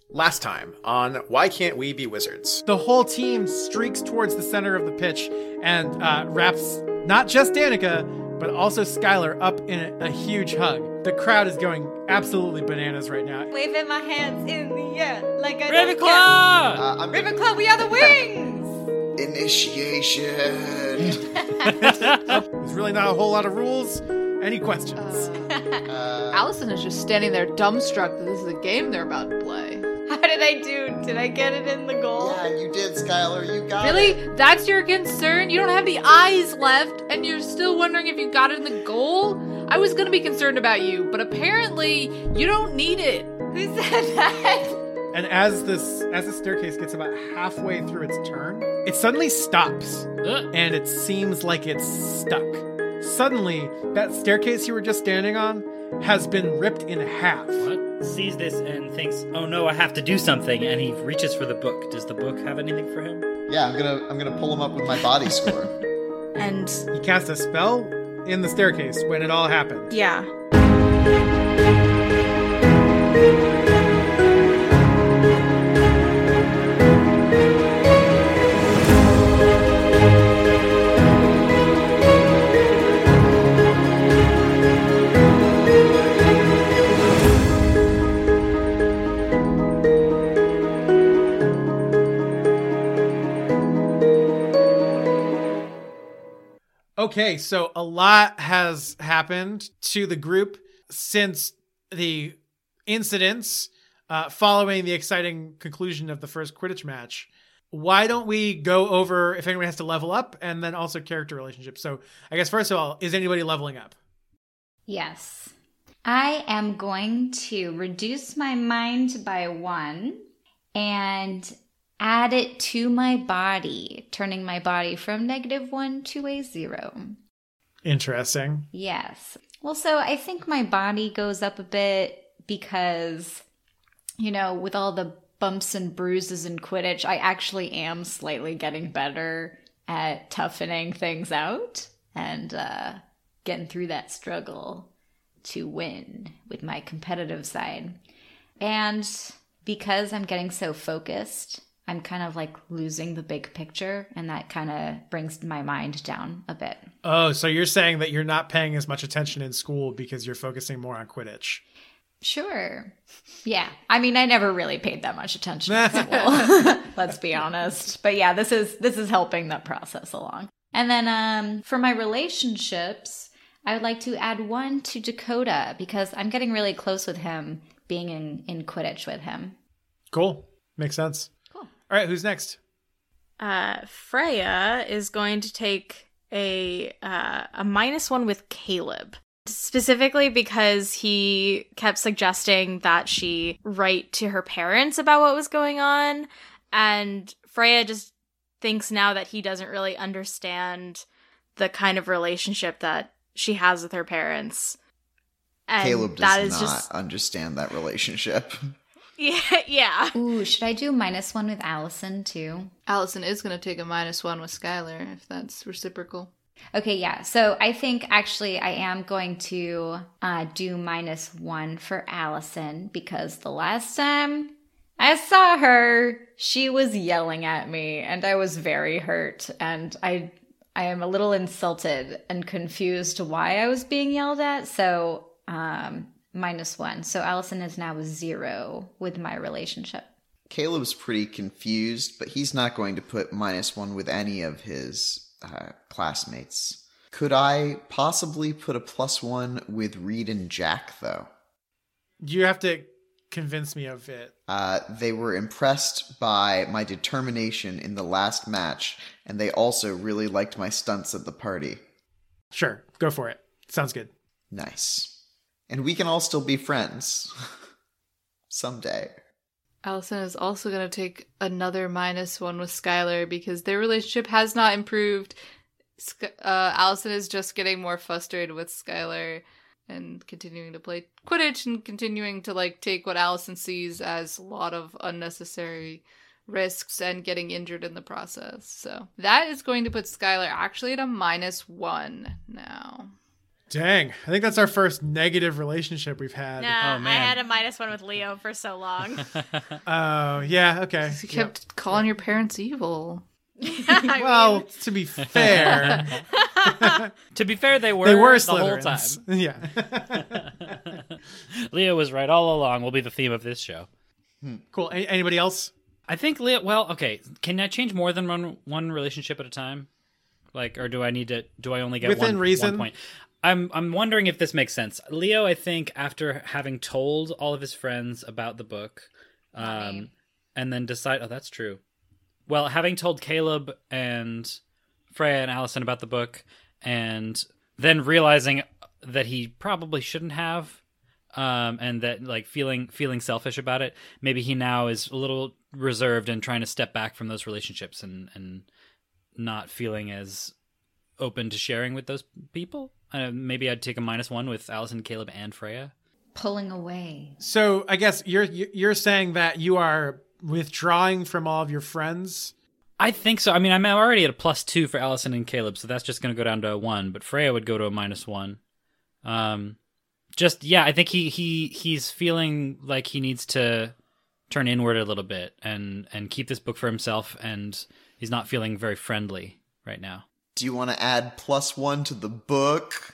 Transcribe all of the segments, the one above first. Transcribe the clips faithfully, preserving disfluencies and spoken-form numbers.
Last time on Why Can't We Be Wizards? The whole team streaks towards the center of the pitch and uh, wraps not just Danica, but also Skylar up in a, a huge hug. The crowd is going absolutely bananas right now. Waving my hands in the air like I Ravenclaw! Uh, I'm Ravenclaw, we are the wings! Initiation. There's really not a whole lot of rules. Any questions? Uh, Allison is just standing there dumbstruck that this is a game they're about to play. How did I do? Did I get it in the goal? Yeah, you did, Skylar. You got Really? it. That's your concern? You don't have the eyes left, and you're still wondering if you got it in the goal? I was gonna be concerned about you, but apparently you don't need it. Who said that? And as this as the staircase gets about halfway through its turn, it suddenly stops. Uh. And it seems like it's stuck. Suddenly, that staircase you were just standing on has been ripped in half. What? Sees this and thinks, oh no, I have to do something, and he reaches for the book. Does the book have anything for him? Yeah, I'm gonna I'm gonna pull him up with my body score. And He cast a spell in the staircase when it all happened. yeah. Okay, so a lot has happened to the group since the incidents uh, following the exciting conclusion of the first Quidditch match. Why don't we go over if anyone has to level up and then also character relationships? So I guess first of all, is anybody leveling up? Yes. I am going to reduce my mind by one and add it to my body, turning my body from negative one to a zero. Interesting. Yes. Well, so I think my body goes up a bit because, you know, with all the bumps and bruises in Quidditch, I actually am slightly getting better at toughening things out and uh, getting through that struggle to win with my competitive side. And because I'm getting so focused, I'm kind of like losing the big picture, and that kind of brings my mind down a bit. Oh, so you're saying that you're not paying as much attention in school because you're focusing more on Quidditch. Sure. Yeah. I mean, I never really paid that much attention in school. Let's be honest. But yeah, this is this is helping that process along. And then um, for my relationships, I would like to add one to Dakota because I'm getting really close with him, being in, in Quidditch with him. Cool. Makes sense. Cool. All right, who's next? Uh, Freya is going to take a uh, a minus one with Caleb. Specifically because he kept suggesting that she write to her parents about what was going on. And Freya just thinks now that he doesn't really understand the kind of relationship that she has with her parents. And Caleb does that is not just understand that relationship. Yeah, yeah. Ooh, should I do minus one with Allison too? Allison is going to take a minus one with Skylar, if that's reciprocal. Okay, yeah. So I think actually I am going to uh, do minus one for Allison because the last time I saw her, she was yelling at me and I was very hurt. And I I am a little insulted and confused why I was being yelled at. So um, minus one. So Allison is now zero with my relationship. Caleb's pretty confused, but he's not going to put minus one with any of his Uh, classmates. Could I possibly put a plus one with Reed and Jack, though? You have to convince me of it. Uh, they were impressed by my determination in the last match, and they also really liked my stunts at the party. Sure, go for it. Sounds good. Nice. And we can all still be friends. Someday. Allison is also going to take another minus one with Skylar because their relationship has not improved. Sky- uh, Allison is just getting more frustrated with Skylar and continuing to play Quidditch and continuing to like take what Allison sees as a lot of unnecessary risks and getting injured in the process. So that is going to put Skylar actually at a minus one now. Dang. I think that's our first negative relationship we've had. Nah, Oh, man. I had a minus one with Leo for so long. Oh, yeah. Okay. You kept calling your parents evil. I Well, mean, to be fair, To be fair, they were, they were the whole time. Slytherins. Yeah. Leo was right all along will be the theme of this show. Cool. A- anybody else? I think Leo, well, okay, can I change more than one, one relationship at a time? Like, or do I need to, do I only get Within one, reason. one point? I'm I'm wondering if this makes sense. Leo, I think, after having told all of his friends about the book, um, and then decide, oh, that's true. Well, having told Caleb and Freya and Allison about the book, and then realizing that he probably shouldn't have, um, and that like feeling feeling selfish about it, maybe he now is a little reserved and trying to step back from those relationships and and not feeling as open to sharing with those people. Uh, maybe I'd take a minus one with Allison, Caleb, and Freya. Pulling away. So I guess you're you're saying that you are withdrawing from all of your friends. I think so. I mean, I'm already at a plus two for Allison and Caleb, so that's just going to go down to a one. But Freya would go to a minus one. Um, just yeah, I think he he he's feeling like he needs to turn inward a little bit and and keep this book for himself, and he's not feeling very friendly right now. Do you want to add plus one to the book?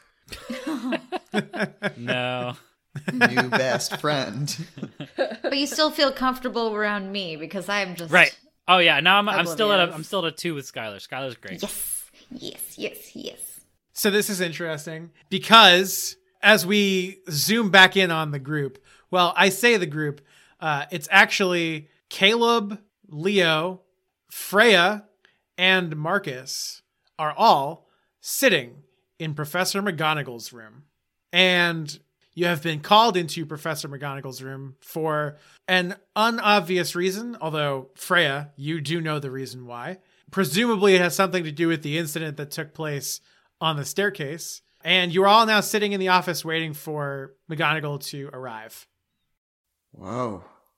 No. New best friend. But you still feel comfortable around me because I'm just Right. Oh yeah. Now I'm I'm still at a Oblivious. I'm still at a two with Skylar. Skylar's great. Yes, yes, yes, yes. So this is interesting because as we zoom back in on the group, well, I say the group, uh, it's actually Caleb, Leo, Freya, and Marcus are all sitting in Professor McGonagall's room. And you have been called into Professor McGonagall's room for an unobvious reason, although Freya, you do know the reason why. Presumably it has something to do with the incident that took place on the staircase. And you're all now sitting in the office waiting for McGonagall to arrive. Whoa.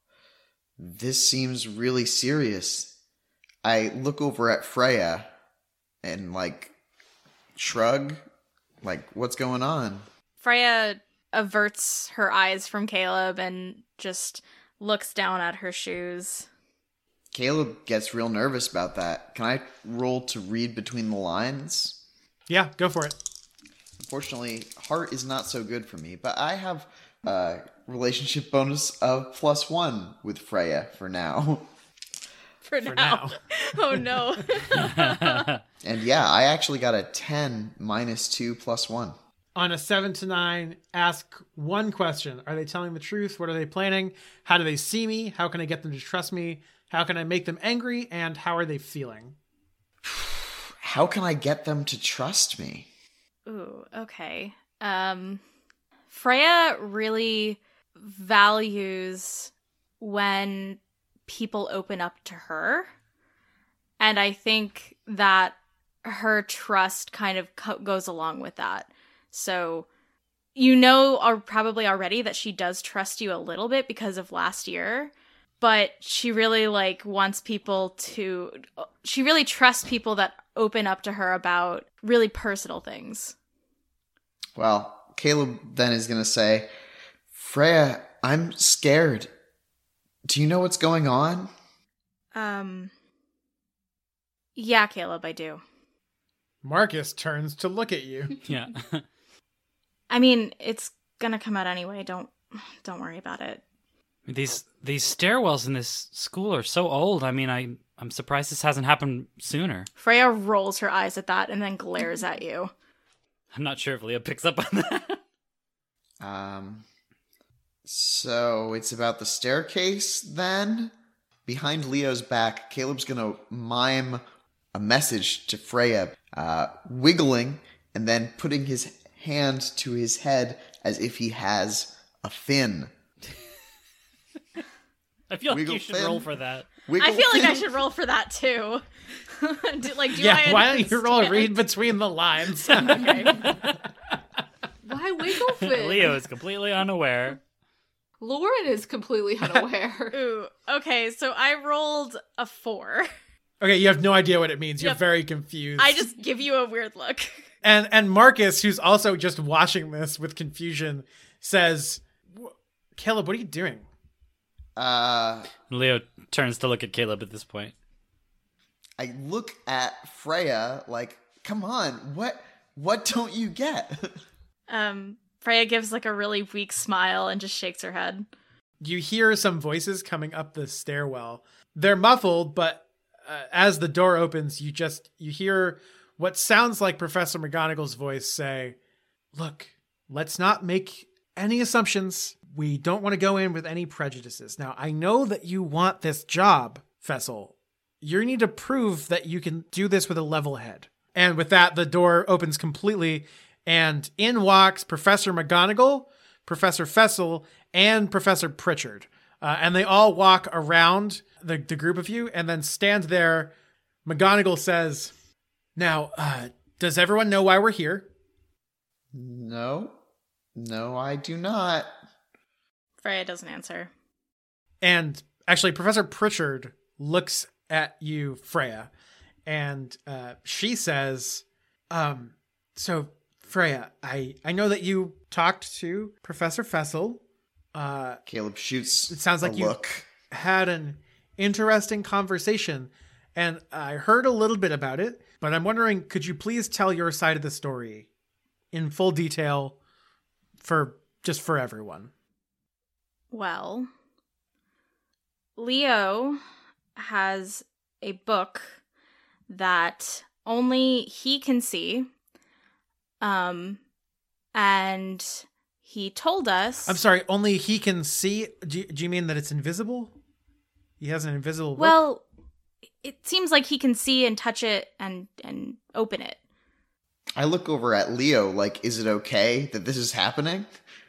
This seems really serious. I look over at Freya and, like, shrug. Like, what's going on? Freya averts her eyes from Caleb and just looks down at her shoes. Caleb gets real nervous about that. Can I roll to read between the lines? Yeah, go for it. Unfortunately, heart is not so good for me, but I have a relationship bonus of plus one with Freya for now. For, For now. now. Oh no. And yeah, I actually got a ten minus two plus one. On a seven to nine, ask one question. Are they telling the truth? What are they planning? How do they see me? How can I get them to trust me? How can I make them angry? And how are they feeling? How can I get them to trust me? Ooh, okay. Um Freya really values when people open up to her. And I think that her trust kind of co- goes along with that. So you know are probably already that she does trust you a little bit because of last year, but she really like wants people to she really trusts people that open up to her about really personal things. Well, Caleb then is going to say, Freya, I'm scared. Do you know what's going on? Um Yeah, Caleb, I do. Marcus turns to look at you. Yeah. I mean, it's gonna come out anyway. Don't don't worry about it. These these stairwells in this school are so old. I mean, I I'm surprised this hasn't happened sooner. Freya rolls her eyes at that and then glares at you. I'm not sure if Leah picks up on that. Um, so it's about the staircase then? Behind Leo's back, Caleb's gonna mime a message to Freya, uh, wiggling and then putting his hand to his head as if he has a fin. I feel like Wiggle you should fin. roll for that. Wiggle I feel like I fin? should roll for that too. do, like, do Yeah, I why don't you roll understand? read between the lines? Okay. Why wiggle fit? Leo is completely unaware. Lauren is completely unaware. Ooh, okay, so I rolled a four. Okay, you have no idea what it means. You're Yep. very confused. I just give you a weird look. And and Marcus, who's also just watching this with confusion, says, Caleb, what are you doing? Uh, Leo turns to look at Caleb at this point. I look at Freya like, come on, what what don't you get? Um, Freya gives like a really weak smile and just shakes her head. You hear some voices coming up the stairwell. They're muffled, but uh, as the door opens, you just you hear what sounds like Professor McGonagall's voice say, "Look, let's not make any assumptions. We don't want to go in with any prejudices. Now, I know that you want this job, Fessel. You need to prove that you can do this with a level head." And with that, the door opens completely, and in walks Professor McGonagall, Professor Fessel, and Professor Pritchard. Uh, and they all walk around the, the group of you and then stand there. McGonagall says, "Now, uh, does everyone know why we're here?" No. No, I do not. Freya doesn't answer. And actually, Professor Pritchard looks at you, Freya, and uh, she says, um, so Freya, I, I know that you talked to Professor Fessel. Uh, Caleb shoots it sounds like a you look. had an interesting conversation, and I heard a little bit about it, but I'm wondering, could you please tell your side of the story in full detail for just for everyone? Well, Leo has a book that only he can see. Um, and he told us... I'm sorry, only he can see? Do you, do you mean that it's invisible? He has an invisible book? Well, it seems like he can see and touch it and, and open it. I look over at Leo like, is it okay that this is happening?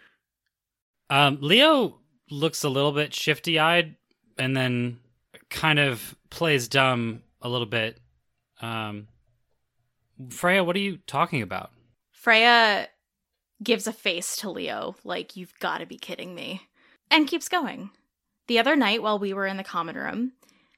Um, Leo looks a little bit shifty-eyed and then kind of plays dumb a little bit. Um, Freya, what are you talking about? Freya gives a face to Leo, like, you've got to be kidding me, and keeps going. The other night while we were in the common room,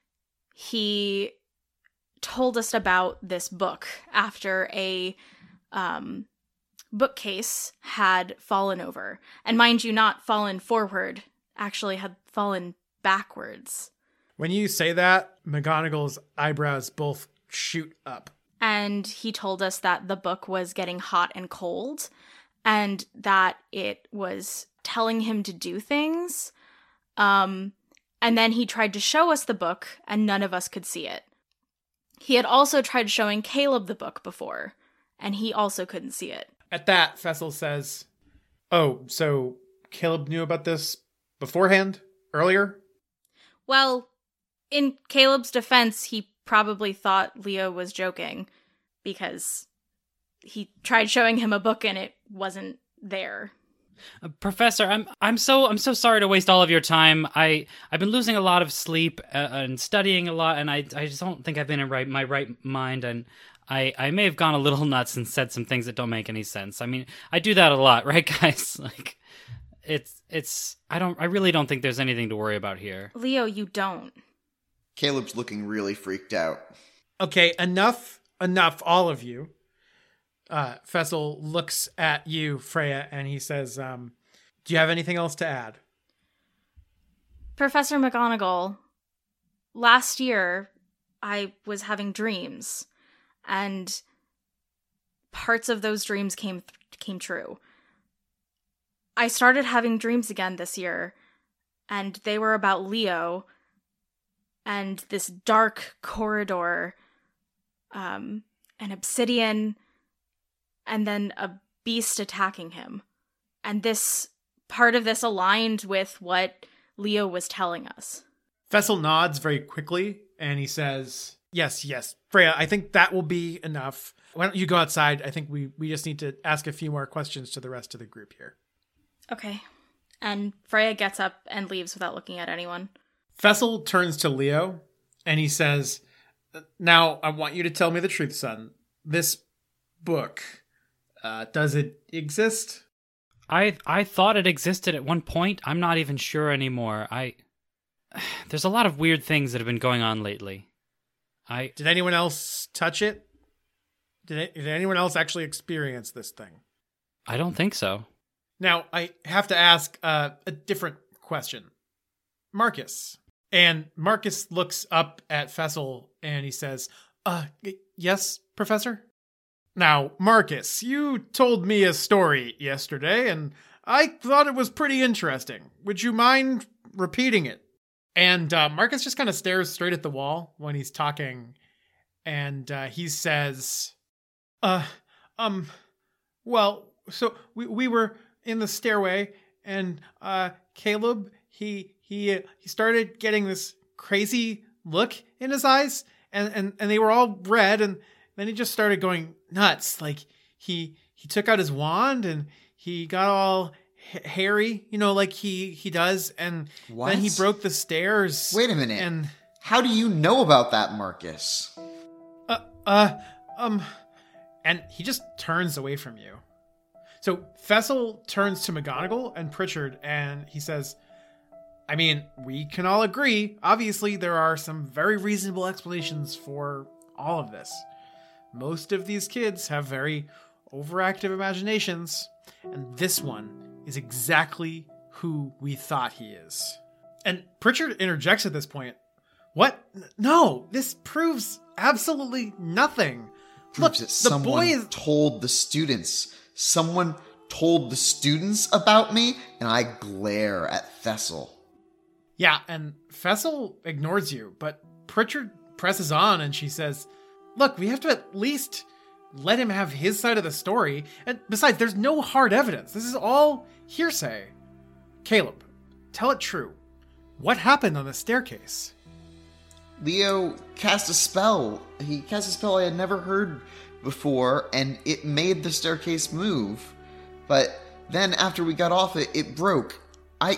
he told us about this book after a um, bookcase had fallen over. And mind you, not fallen forward, actually had fallen backwards. When you say that, McGonagall's eyebrows both shoot up. And he told us that the book was getting hot and cold, and that it was telling him to do things. Um, and then he tried to show us the book, and none of us could see it. He had also tried showing Caleb the book before, and he also couldn't see it. At that, Fessel says, "Oh, so Caleb knew about this beforehand? Earlier?" Well, in Caleb's defense, he probably thought Leo was joking, because he tried showing him a book and it wasn't there. Uh, Professor, I'm I'm so I'm so sorry to waste all of your time. I I've been losing a lot of sleep uh, and studying a lot, and I I just don't think I've been in right my right mind, and I I may have gone a little nuts and said some things that don't make any sense. I mean, I do that a lot, right, guys? Like, it's it's I don't I really don't think there's anything to worry about here. Leo, you don't. Caleb's looking really freaked out. Okay, enough, enough, all of you. Uh, Fessel looks at you, Freya, and he says, um, do you have anything else to add? Professor McGonagall, last year I was having dreams, and parts of those dreams came came true. I started having dreams again this year, and they were about Leo and this dark corridor, um, an obsidian, and then a beast attacking him. And this part of this aligned with what Leo was telling us. Fessel nods very quickly, and he says, yes, yes, Freya, I think that will be enough. Why don't you go outside? I think we, we just need to ask a few more questions to the rest of the group here. Okay. And Freya gets up and leaves without looking at anyone. Fessel turns to Leo, and he says, now I want you to tell me the truth, son. This book, uh, does it exist? I I thought it existed at one point. I'm not even sure anymore. I there's a lot of weird things that have been going on lately. I Did anyone else touch it? Did, did anyone else actually experience this thing? I don't think so. Now, I have to ask uh, a different question. Marcus. And Marcus looks up at Fessel and he says, uh, yes, Professor? Now, Marcus, you told me a story yesterday and I thought it was pretty interesting. Would you mind repeating it? And uh, Marcus just kind of stares straight at the wall when he's talking. And uh, he says, uh, um, well, so we, we were in the stairway and uh, Caleb, he, he, uh, he started getting this crazy look in his eyes and, and, and they were all red. And then he just started going nuts. Like he, he took out his wand and he got all ha- hairy, you know, like he, he does. And What? then he broke the stairs. Wait a minute. And, How do you know about that, Marcus? uh, uh, um, and he just turns away from you. So Fessel turns to McGonagall and Pritchard and he says, I mean, we can all agree, obviously there are some very reasonable explanations for all of this. Most of these kids have very overactive imaginations, and this one is exactly who we thought he is. And Pritchard interjects at this point. What? No, this proves absolutely nothing. Look, Proves that the someone boy is... told the students. Someone told the students about me, and I glare at Thessel. Yeah, and Fessel ignores you, but Pritchard presses on and she says, look, we have to at least let him have his side of the story. And besides, there's no hard evidence. This is all hearsay. Caleb, tell it true. What happened on the staircase? Leo cast a spell. He cast a spell I had never heard before, and it made the staircase move. But then after we got off it, it broke. I...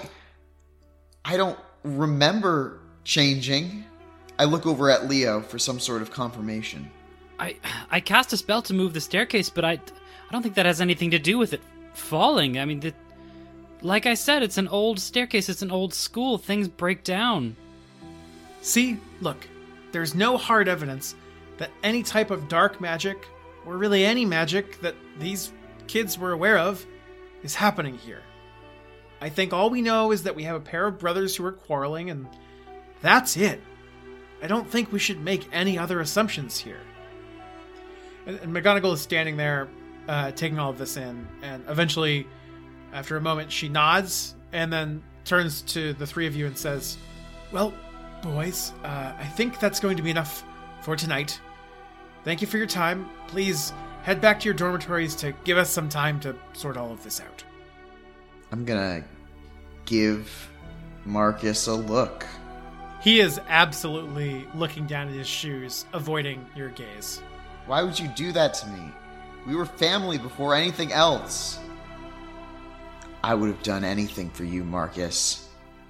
I don't remember changing. I look over at Leo for some sort of confirmation. I I cast a spell to move the staircase, but I, I don't think that has anything to do with it falling. I mean, the, like I said, it's an old staircase. It's an old school. Things break down. See, look, there's no hard evidence that any type of dark magic, or really any magic that these kids were aware of, is happening here. I think all we know is that we have a pair of brothers who are quarreling, and that's it. I don't think we should make any other assumptions here. And, and McGonagall is standing there, uh, taking all of this in, and eventually, after a moment, she nods, and then turns to the three of you and says, well, boys, uh, I think that's going to be enough for tonight. Thank you for your time. Please head back to your dormitories to give us some time to sort all of this out. I'm gonna give Marcus a look. He is absolutely looking down at his shoes, avoiding your gaze. Why would you do that to me? We were family before anything else. I would have done anything for you, Marcus.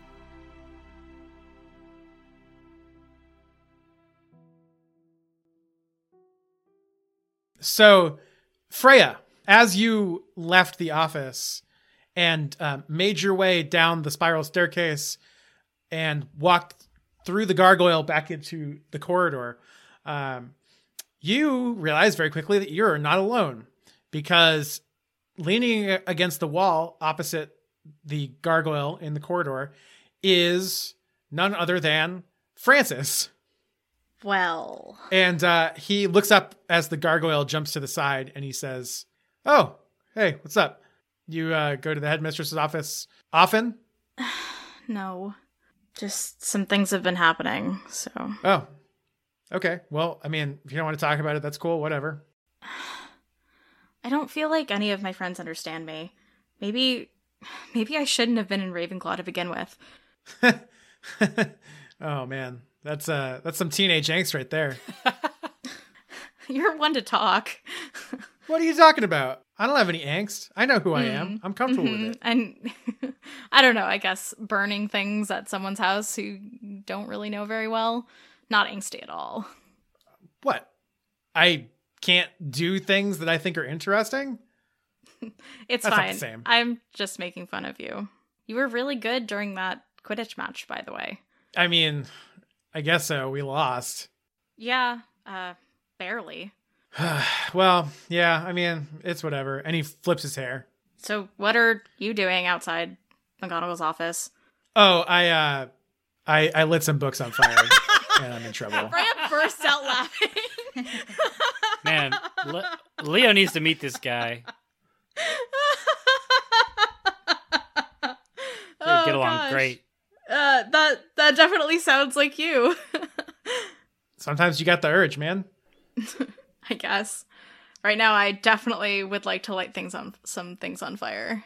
So, Freya, as you left the office and uh, made your way down the spiral staircase and walked through the gargoyle back into the corridor, um, you realize very quickly that you're not alone, because leaning against the wall opposite the gargoyle in the corridor is none other than Francis. Well, And uh, he looks up as the gargoyle jumps to the side and he says, oh, hey, what's up? You uh, go to the headmistress's office often? no. Just some things have been happening, so. Oh, okay. Well, I mean, if you don't want to talk about it, that's cool. Whatever. I don't feel like any of my friends understand me. Maybe, maybe I shouldn't have been in Ravenclaw to begin with. Oh, man. That's uh, that's some teenage angst right there. You're one to talk. What are you talking about? I don't have any angst. I know who I am. I'm comfortable Mhm. with it. And I don't know, I guess burning things at someone's house who you don't really know very well, not angsty at all. What? I can't do things that I think are interesting? It's That's not fine. the same. I'm just making fun of you. You were really good during that Quidditch match, by the way. I mean, I guess so. We lost. Yeah, uh, barely. Well, yeah, I mean, it's whatever. And he flips his hair. So what are you doing outside McGonagall's office? Oh, I uh I I lit some books on fire and I'm in trouble. Freya bursts out laughing. Man, Le- Leo needs to meet this guy. They Oh, get along gosh. great. Uh, that that definitely sounds like you. Sometimes you got the urge, man. I guess. Right now, I definitely would like to light things on some things on fire.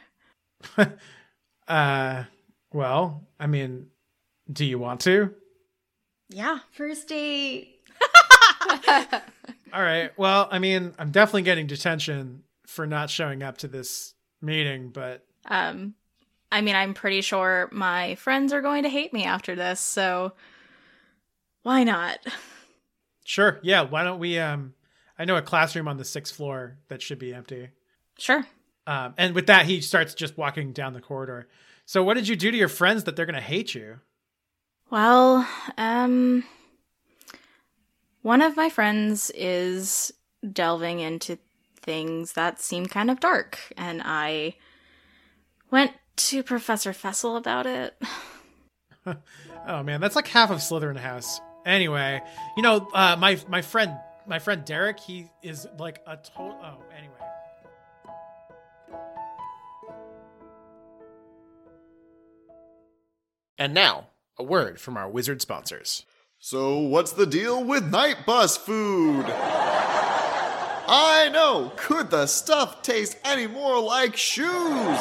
Uh well, I mean, do you want to? Yeah. First date. All right. Well, I mean, I'm definitely getting detention for not showing up to this meeting, but Um, I mean, I'm pretty sure my friends are going to hate me after this, so why not? sure. Yeah, why don't we um I know a classroom on the sixth floor that should be empty. Sure. Um and with that he starts just walking down the corridor. So what did you do to your friends that they're going to hate you? Well, um, one of my friends is delving into things that seem kind of dark, and I went to Professor Fessel about it. Oh man, that's like half of Slytherin House. Anyway, you know, uh my my friend my friend Derek, he is like a total oh, anyway. And now, a word from our wizard sponsors. So, what's the deal with night bus food? I know! Could the stuff taste any more like shoes?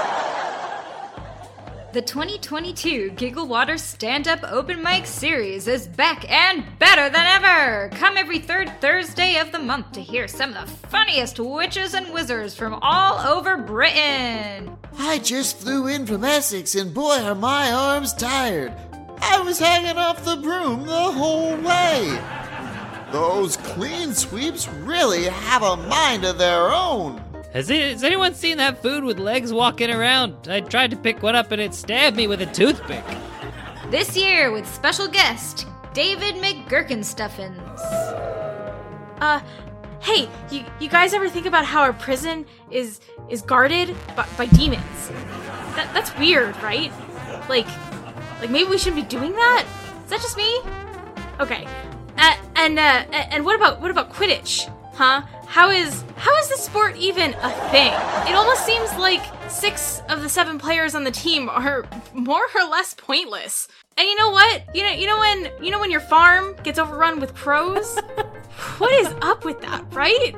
The twenty twenty-two Giggle Water Stand-Up Open Mic Series is back and better than ever! Come every third Thursday of the month to hear some of the funniest witches and wizards from all over Britain! I just flew in from Essex and boy are my arms tired. I was hanging off the broom the whole way. Those clean sweeps really have a mind of their own. Has, it, has anyone seen that food with legs walking around? I tried to pick one up and it stabbed me with a toothpick. This year with special guest, David McGurkenstuffins. Uh, hey, you you guys ever think about how our prison is is guarded by, by demons? That that's weird, right? Like, like maybe we shouldn't be doing that? Is that just me? Okay. Uh, and uh, and what about what about Quidditch? Huh? How is how is this sport even a thing? It almost seems like six of the seven players on the team are more or less pointless. And you know what? You know you know when you know when your farm gets overrun with crows? What is up with that, right?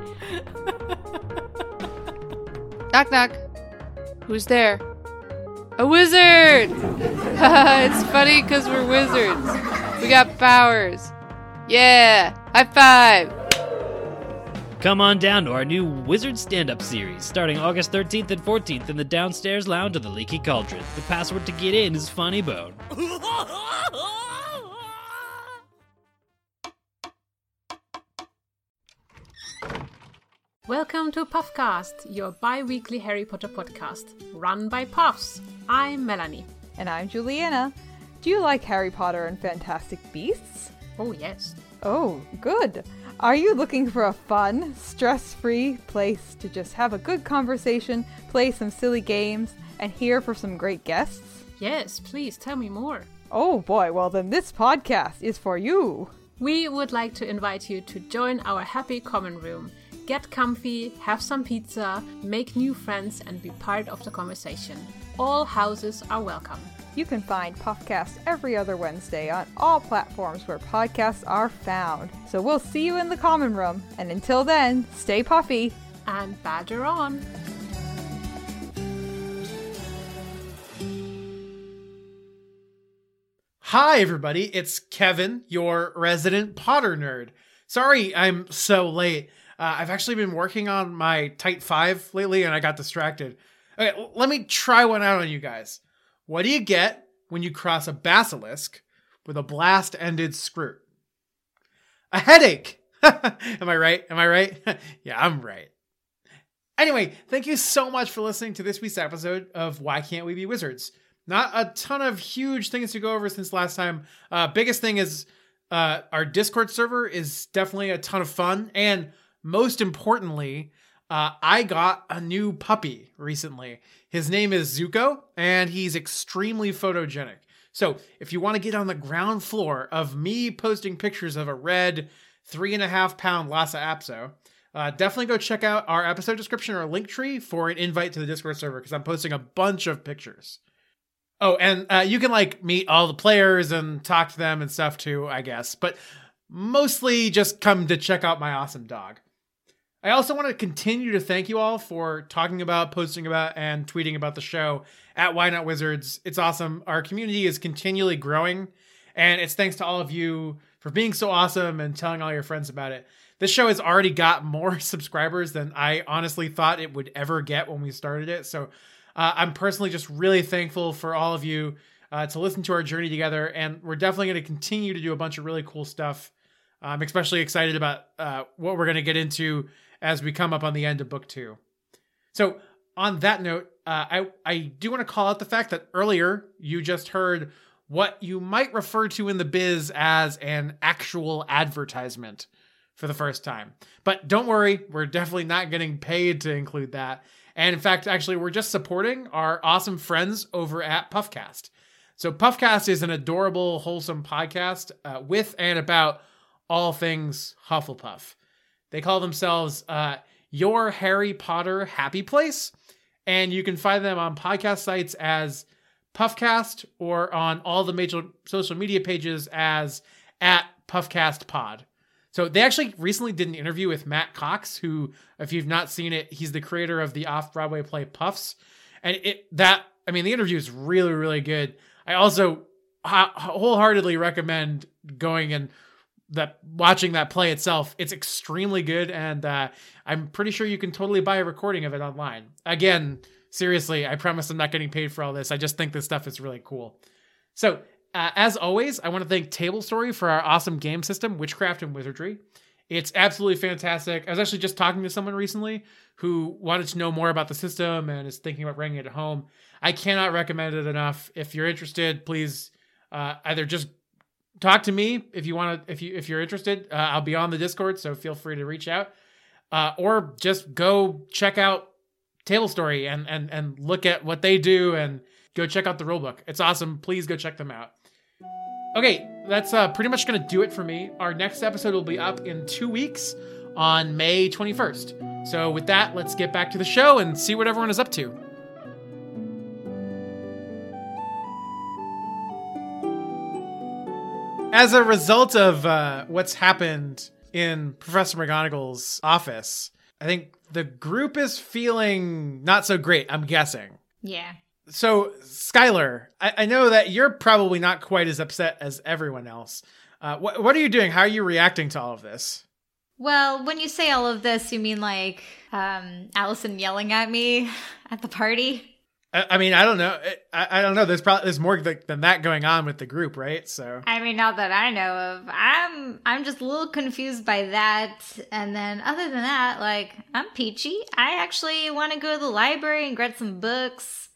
Knock knock. Who's there? A wizard! It's funny because we're wizards. We got powers. Yeah! High five! Come on down to our new Wizard Stand-Up series, starting August thirteenth and fourteenth in the downstairs lounge of the Leaky Cauldron. The password to get in is Funny Bone. Welcome to Puffcast, your bi-weekly Harry Potter podcast, run by Puffs. I'm Melanie. And I'm Juliana. Do you like Harry Potter and Fantastic Beasts? Oh yes. Oh, good. Are you looking for a fun, stress-free place to just have a good conversation, play some silly games, and hear from some great guests? Yes, please tell me more. Oh boy, well then this podcast is for you. We would like to invite you to join our happy common room. Get comfy, have some pizza, make new friends, and be part of the conversation. All houses are welcome. You can find Puffcast every other Wednesday on all platforms where podcasts are found. So we'll see you in the common room. And until then, stay puffy. And badger on. Hi, everybody. It's Kevin, your resident Potter nerd. Sorry I'm so late. Uh, I've actually been working on my Tight five lately, and I got distracted. Okay, l- let me try one out on you guys. What do you get when you cross a basilisk with a blast-ended screw? A headache! Am I right? Am I right? Yeah, I'm right. Anyway, thank you so much for listening to this week's episode of Why Can't We Be Wizards? Not a ton of huge things to go over since last time. Uh, biggest thing is uh, our Discord server is definitely a ton of fun, and most importantly, uh, I got a new puppy recently. His name is Zuko, and he's extremely photogenic. So if you want to get on the ground floor of me posting pictures of a red three and a half pound Lhasa Apso, uh, definitely go check out our episode description or link tree for an invite to the Discord server, because I'm posting a bunch of pictures. Oh, and uh, you can like meet all the players and talk to them and stuff too, I guess. But mostly just come to check out my awesome dog. I also want to continue to thank you all for talking about, posting about, and tweeting about the show at Why Not Wizards. It's awesome. Our community is continually growing, and it's thanks to all of you for being so awesome and telling all your friends about it. This show has already got more subscribers than I honestly thought it would ever get when we started it. So uh, I'm personally just really thankful for all of you uh, to listen to our journey together, and we're definitely going to continue to do a bunch of really cool stuff. I'm especially excited about uh, what we're going to get into as we come up on the end of book two. So on that note, uh, I, I do want to call out the fact that earlier you just heard what you might refer to in the biz as an actual advertisement for the first time. But don't worry, we're definitely not getting paid to include that. And in fact, actually, we're just supporting our awesome friends over at Puffcast. So Puffcast is an adorable, wholesome podcast uh, with and about all things Hufflepuff. They call themselves uh, Your Harry Potter Happy Place, and you can find them on podcast sites as Puffcast or on all the major social media pages as at Puffcast Pod. So they actually recently did an interview with Matt Cox, who, if you've not seen it, he's the creator of the off-Broadway play Puffs. And it that, I mean, the interview is really, really good. I also ho- wholeheartedly recommend going and that watching that play itself. It's extremely good, and uh, I'm pretty sure you can totally buy a recording of it online. Again, seriously, I promise I'm not getting paid for all this. I just think this stuff is really cool. So, uh, as always, I want to thank Table Story for our awesome game system, Witchcraft and Wizardry. It's absolutely fantastic. I was actually just talking to someone recently who wanted to know more about the system and is thinking about bringing it at home. I cannot recommend it enough. If you're interested, please uh, either just talk to me if you want to, if you, if you're interested. Uh, I'll be on the Discord, so feel free to reach out, uh, or just go check out Table Story and, and, and look at what they do and go check out the rulebook. It's awesome. Please go check them out. Okay. That's uh, pretty much going to do it for me. Our next episode will be up in two weeks on May twenty-first. So with that, let's get back to the show and see what everyone is up to. As a result of uh, what's happened in Professor McGonagall's office, I think the group is feeling not so great, I'm guessing. Yeah. So, Skylar, I, I know that you're probably not quite as upset as everyone else. Uh, wh- what are you doing? How are you reacting to all of this? Well, when you say all of this, you mean like um, Allison yelling at me at the party? I mean, I don't know. I, I don't know. There's probably there's more th- than that going on with the group, right? So I mean, not that I know of. I'm I'm just a little confused by that. And then other than that, like, I'm peachy. I actually want to go to the library and get some books.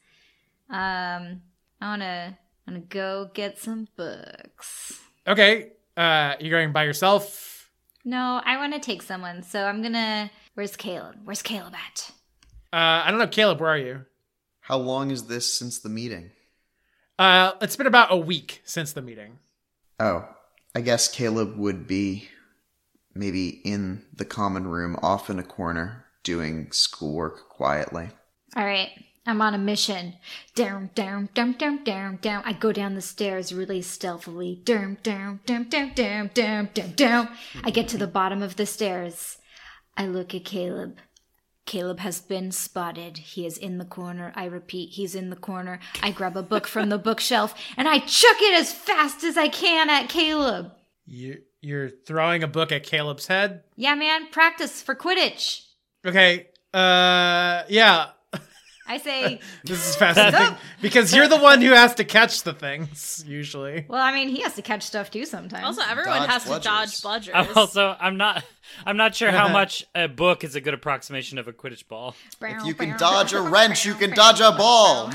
Um, I wanna wanna go get some books. Okay. Uh, you're going by yourself? No, I want to take someone. So I'm gonna. Where's Caleb? Where's Caleb at? Uh, I don't know, Caleb. Where are you? How long is this since the meeting? Uh, it's been about a week since the meeting. Oh, I guess Caleb would be maybe in the common room, off in a corner, doing schoolwork quietly. All right, I'm on a mission. Down, down, down, down, down, down. I go down the stairs really stealthily. Down, down, down, down, down, down, down, down. I get to the bottom of the stairs. I look at Caleb. Caleb has been spotted. He is in the corner. I repeat, he's in the corner. I grab a book from the bookshelf and I chuck it as fast as I can at Caleb. You, you're throwing a book at Caleb's head? Yeah, man. Practice for Quidditch. Okay. Uh, yeah. I say... This is fascinating. Because you're the one who has to catch the things, usually. Well, I mean, he has to catch stuff too sometimes. Also, everyone Dodge has bludgers. to dodge bludgers. I'm also, I'm not, I'm not sure how much a book is a good approximation of a Quidditch ball. If you can dodge a wrench, you can dodge a ball.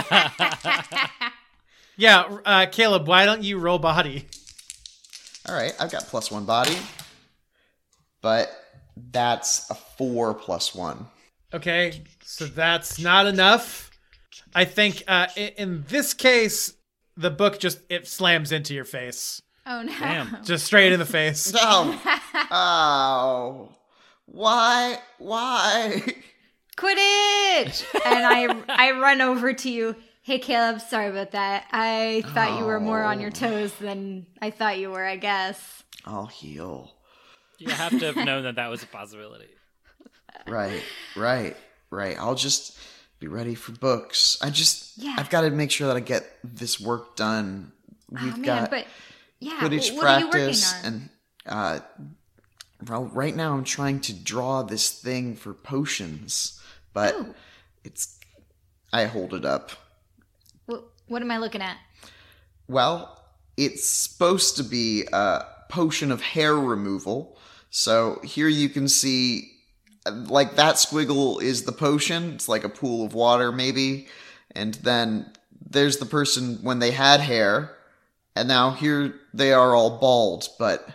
Yeah, uh, Caleb, why don't you roll body? All right, I've got plus one body. But That's a four plus one. Okay, so that's not enough. I think uh, in, in this case, the book just it slams into your face, Oh no. Damn. just straight in the face. Oh, oh, why, why? Quidditch! And I I run over to you. Hey Caleb, sorry about that. I thought you were more on your toes than I thought you were, I guess. I'll heal. You have to have known that that was a possibility. Right, right, right. I'll just be ready for books. I just, Yeah. I've got to make sure that I get this work done. We've oh man, got but yeah, Quidditch what are you working practice, on? and uh, well, right now I'm trying to draw this thing for potions, but Oh. it's. I hold it up. What, what am I looking at? Well, it's supposed to be a potion of hair removal. So here you can see, like, that squiggle is the potion. It's like a pool of water, maybe. And then there's the person when they had hair. And now here they are all bald. But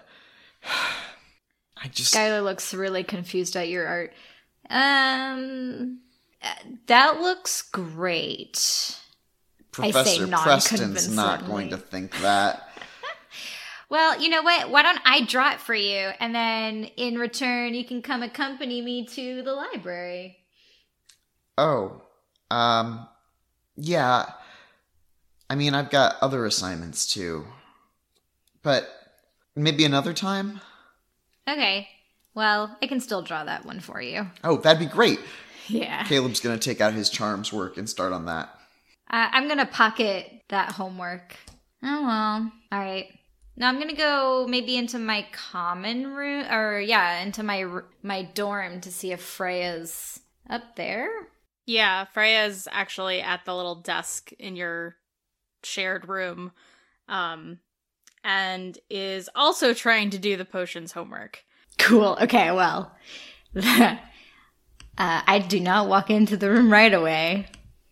I just... Skylar looks really confused at your art. Um, uh, that looks great. I say Professor Preston's not non-convincingly. going to think that. Well, you know what? Why don't I draw it for you, and then in return, you can come accompany me to the library. Oh, um, yeah. I mean, I've got other assignments too. But maybe another time? Okay. Well, I can still draw that one for you. Oh, that'd be great. Yeah. Caleb's gonna take out his charms work and start on that. Uh, I'm gonna pocket that homework. Oh well. All right. Now I'm gonna go maybe into my common room, or yeah, into my r- my dorm to see if Freya's up there. Yeah, Freya's actually at the little desk in your shared room, um, and is also trying to do the potions homework. Cool. Okay. Well, uh, I do not walk into the room right away.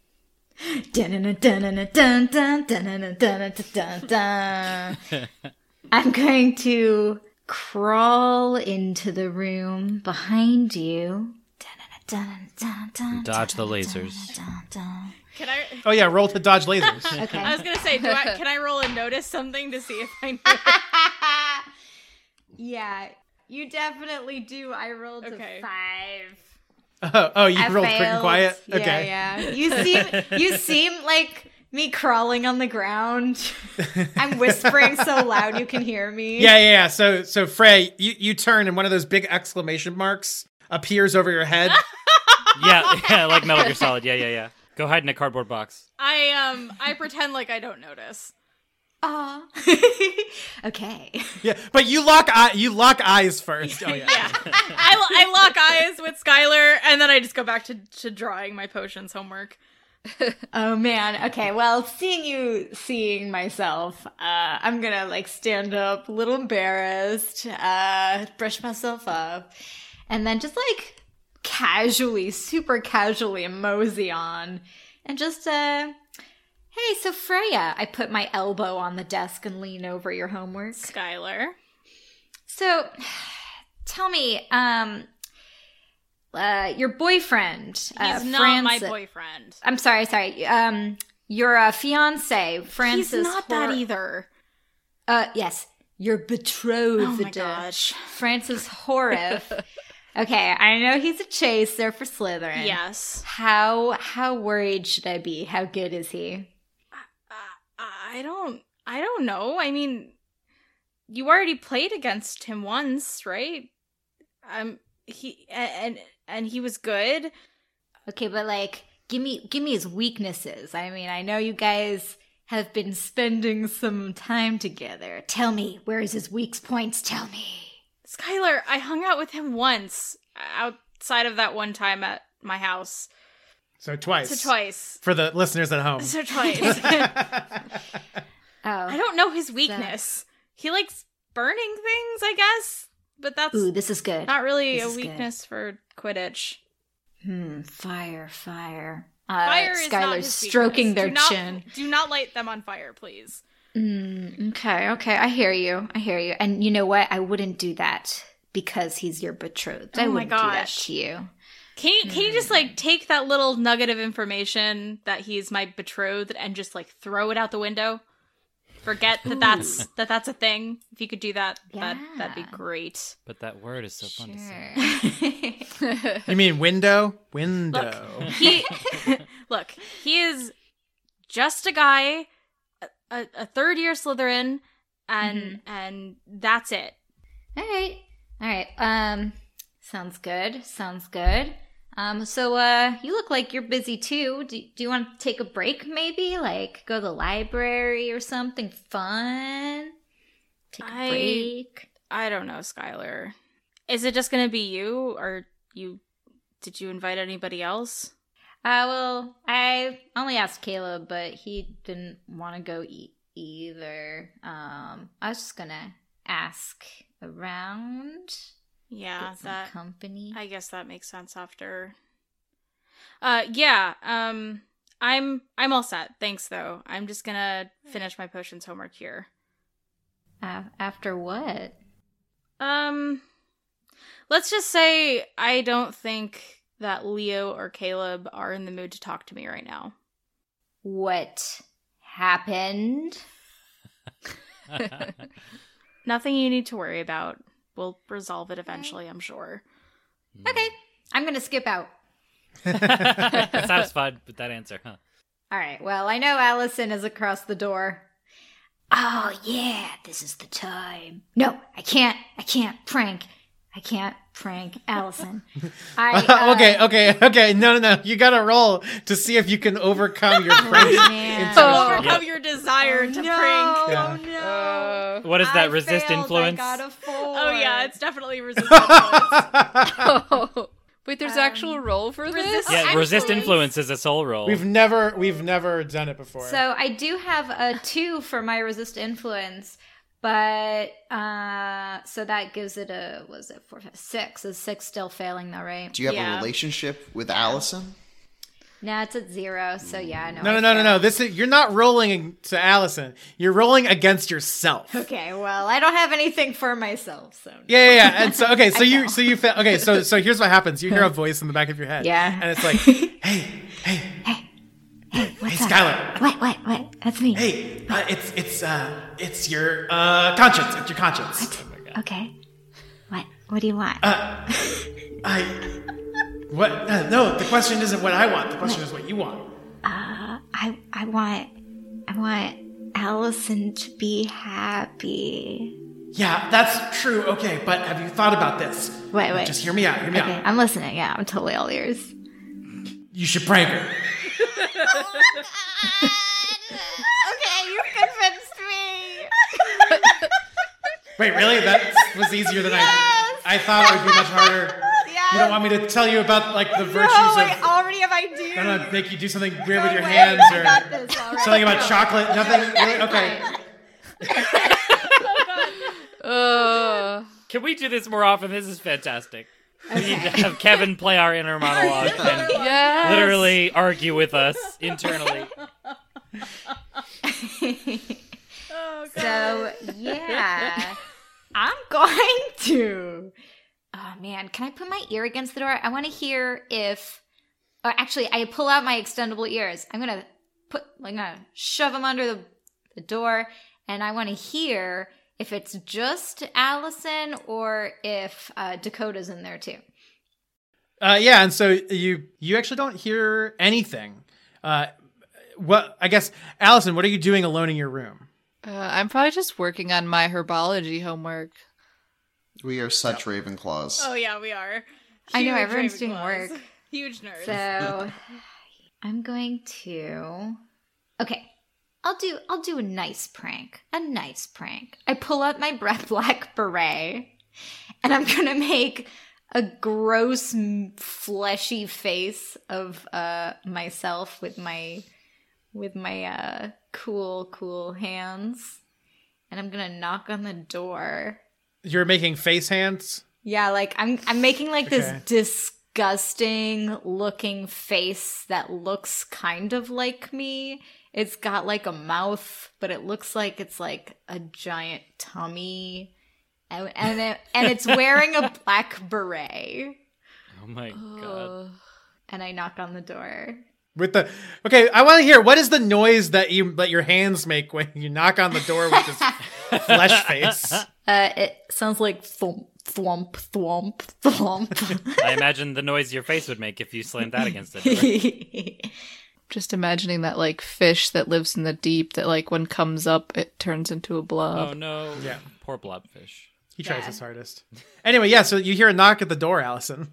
I'm going to crawl into the room behind you. Dodge the lasers. Can I? Oh yeah, roll to dodge lasers. Okay. I was gonna say, do I, can I roll and notice something to see if I know? Yeah, you definitely do. I rolled Okay. a five. Oh, oh, you I rolled quick and failed. quiet. Yeah, Okay. yeah. You seem you seem like me crawling on the ground. I'm whispering so loud you can hear me. Yeah, yeah, yeah. So, so Frey, you, you turn and one of those big exclamation marks appears over your head. Yeah, yeah, like Metal Gear Solid. Yeah, yeah, yeah. Go hide in a cardboard box. I um I pretend like I don't notice. Aw. Okay. Yeah, but you lock eye, you lock eyes first. Oh yeah. Yeah, I, I lock eyes with Skylar, and then I just go back to to drawing my potions homework. Oh man. Okay. Well, seeing you seeing myself, uh, I'm gonna like stand up, a little embarrassed, uh, brush myself up, and then just like casually, super casually mosey on, and just uh, hey, so Freya, I put my elbow on the desk and lean over your homework. Skylar. So, tell me, um, uh, your boyfriend, He's uh, not my Francis- boyfriend. I'm sorry, sorry. Um, your uh, fiance, Francis. He's not that Hor- either. Uh, yes, your betrothed, Oh my gosh. Francis Horif. Okay, I know he's a chaser for Slytherin. Yes. How how worried should I be? How good is he? Uh, I don't. I don't know. I mean, you already played against him once, right? Um, he and and he was good. Okay, but like, give me give me his weaknesses. I mean, I know you guys have been spending some time together. Tell me, where is his weak points? Tell me. Skylar, I hung out with him once outside of that one time at my house. So twice. So twice. For the listeners at home. So twice. Oh, I don't know his weakness. He likes burning things, I guess, but that's Ooh, this is good. not really This a is good. weakness for Quidditch. Hmm, fire, fire. Uh, Fire is not Skylar's his stroking weakness. their do not, chin. Do not light them on fire, please. Mm, okay, okay, I hear you. I hear you. And you know what? I wouldn't do that because he's your betrothed. Oh I my wouldn't do that gosh. to you. Can you can you just like take that little nugget of information that he's my betrothed and just like throw it out the window? Forget that that's that that's a thing. If you could do that, that that'd be Yeah. great. But that word is so fun to say. Sure. You mean window? Window. He look, he is just a guy, a, a third year Slytherin, and Mhm. and that's it. All right. All right. Um, sounds good. Sounds good. Um, so, uh, you look like you're busy too. Do, do you want to take a break maybe? Like, go to the library or something fun? Take a I- break? I don't know, Skylar. Is it just gonna be you, or you? Did you invite anybody else? Uh, well, I only asked Caleb, but he didn't want to go e- either. Um, I was just gonna ask around. Yeah, Get some that company. I guess that makes sense after. Uh, yeah. Um, I'm I'm all set. Thanks, though. I'm just gonna finish my potions homework here. Uh, after what? Um, let's just say I don't think that Leo or Caleb are in the mood to talk to me right now. What happened? Nothing you need to worry about. We'll resolve it eventually, I'm sure. Okay, I'm gonna skip out. Satisfied with that answer, huh? All right, well, I know Allison is across the door. Oh, yeah, this is the time. No, I can't. I can't prank. I can't prank Allison. I, uh, okay, okay, okay. No, no, no. You gotta roll to see if you can overcome your prank. man. into- Oh. Overcome your desire to no, prank. Yeah. no. Uh, What is that? I resist failed. influence? I got a four. Oh yeah, it's definitely resistance. influence. oh. Wait, there's Um, actual roll for this? resist- Yeah, Oh, resist influence. influence is a soul roll. we've never, we've never done it before. So I do have a two for my resist influence, but uh, so that gives it a was it four, five, six? Is six still failing though, right? Do you have Yeah. a relationship with Allison? No, it's at zero. So yeah, no. no, no, I no, no, no. failed. This is you're not rolling to Allison. You're rolling against yourself. Okay, well, I don't have anything for myself, so Yeah, yeah, yeah. And so, okay, so I you, know. so you, fa- okay, so, so here's what happens. You hear a voice in the back of your head. Yeah. And it's like, hey, hey, Hey, what's hey, up? Skylar. What? What? What? That's me. Hey, uh, it's, it's, uh, it's your, uh, conscience. It's your conscience. Okay. What? What do you want? Uh, I, what? Uh, no, the question isn't what I want. The question is what you want. Uh, I I want I want Allison to be happy. Yeah, that's true. Okay, but have you thought about this? Wait, wait. Just hear me out. Hear me Okay, out. I'm listening. Yeah, I'm totally all ears. You should prank her. Okay, you convinced me. Wait, really? That was easier than I. I thought it would be much harder. Yes. You don't want me to tell you about like the virtues No, of. I already have ideas. I don't know, make you do something weird with your Wait, hands I or got this already. something about chocolate. Nothing. Really? Okay. Uh, Can we do this more often? This is fantastic. We need to have Kevin play our inner monologue and yes. literally argue with us internally. Oh, God. So yeah, I'm going to. Oh man, can I put my ear against the door? I want to hear if. Or actually, I pull out my extendable ears. I'm gonna put, I'm gonna shove them under the, the door, and I want to hear if it's just Allison or if uh, Dakota's in there too. Uh, yeah, and so you you actually don't hear anything. Uh, what I guess, Allison, what are you doing alone in your room? Uh, I'm probably just working on my herbology homework. We are such Ravenclaws. Oh yeah, we are. I know, Huge everyone's doing Ravenclaws. work. Huge nerds. So I'm going to. Okay, I'll do. I'll do a nice prank. A nice prank. I pull out my breath black beret, and I'm gonna make a gross, m- fleshy face of uh myself with my with my uh cool, cool hands, and I'm gonna knock on the door. You're making face hands. Yeah, like I'm I'm making like this Okay. disgusting looking face that looks kind of like me. It's got like a mouth, but it looks like it's like a giant tummy. and and, it, and it's wearing a black beret. Oh my god. Ugh. And I knock on the door. With the okay, I want to hear what is the noise that you that your hands make when you knock on the door with this flesh face. Uh, it sounds like thump, thwomp, thwomp, thwomp. I imagine the noise your face would make if you slammed that against the door. Just imagining that like fish that lives in the deep that like when comes up it turns into a blob. Oh no. Yeah. Poor blobfish. He tries Yeah. his hardest. Anyway, yeah. So you hear a knock at the door, Allison.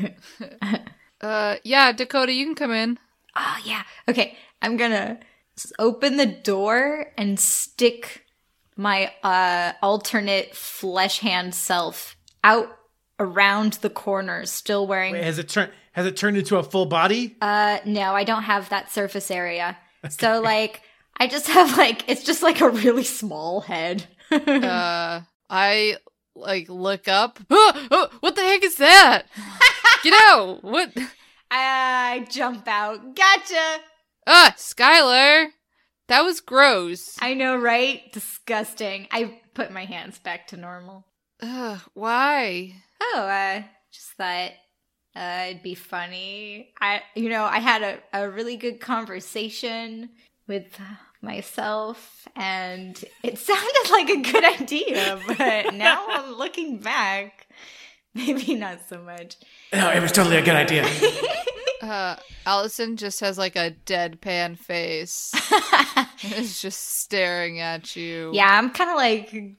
Uh, yeah, Dakota, you can come in. Oh, yeah. Okay, I'm gonna s- open the door and stick my uh, alternate flesh hand self out around the corner, still wearing... Wait, has it turned? Has it turned into a full body? Uh, no, I don't have that surface area. So, like, I just have, like, it's just, like, a really small head. Uh, I like look up. Oh, oh, what the heck is that? Get out! What? I jump out. Gotcha! Ah, Skylar, that was gross. I know, right? Disgusting. I put my hands back to normal. Ugh, why? Oh, uh, just thought uh, it'd be funny. I, you know, I had a, a really good conversation with myself, and it sounded like a good idea, but now I'm looking back, maybe not so much. No, it was totally a good idea. Uh, Allison just has like a deadpan face. It's just staring at you. Yeah, I'm kind of like,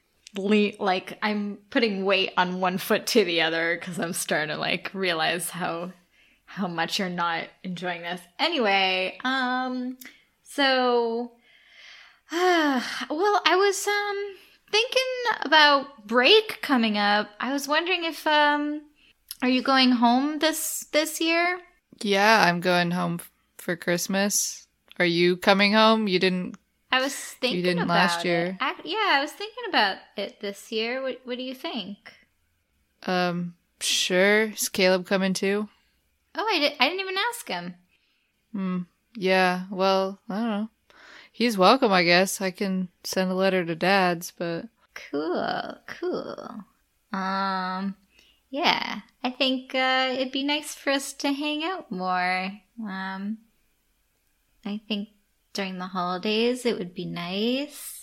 le- like I'm putting weight on one foot to the other because I'm starting to like realize how how much you're not enjoying this. Anyway, um, so, uh, well, I was um thinking about break coming up. I was wondering if um, are you going home this this year? Yeah, I'm going home f- for Christmas. Are you coming home? You didn't. I was thinking didn't about last it. year. I, yeah, I was thinking about it this year. What What do you think? Um, sure. Is Caleb coming too? Oh, I, di- I didn't even ask him. Hmm. Yeah. Well, I don't know. He's welcome, I guess. I can send a letter to Dad's, but Cool, cool. Um, yeah, I think uh, it'd be nice for us to hang out more. Um, I think during the holidays it would be nice.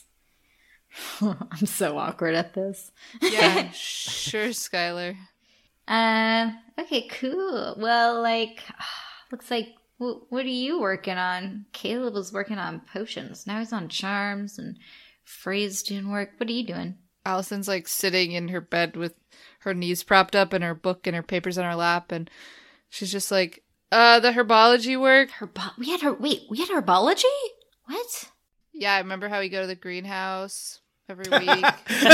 I'm so awkward at this. yeah, sure, Skylar. Um, okay, cool. Well, like, looks like, wh- what are you working on? Caleb was working on potions. Now he's on charms, and Frey's doing work. What are you doing? Allison's like sitting in her bed with her knees propped up and her book and her papers on her lap, and she's just like, uh, the herbology work. Herbo- we had her, wait, we had herbology? What? Yeah, I remember how we go to the greenhouse every week.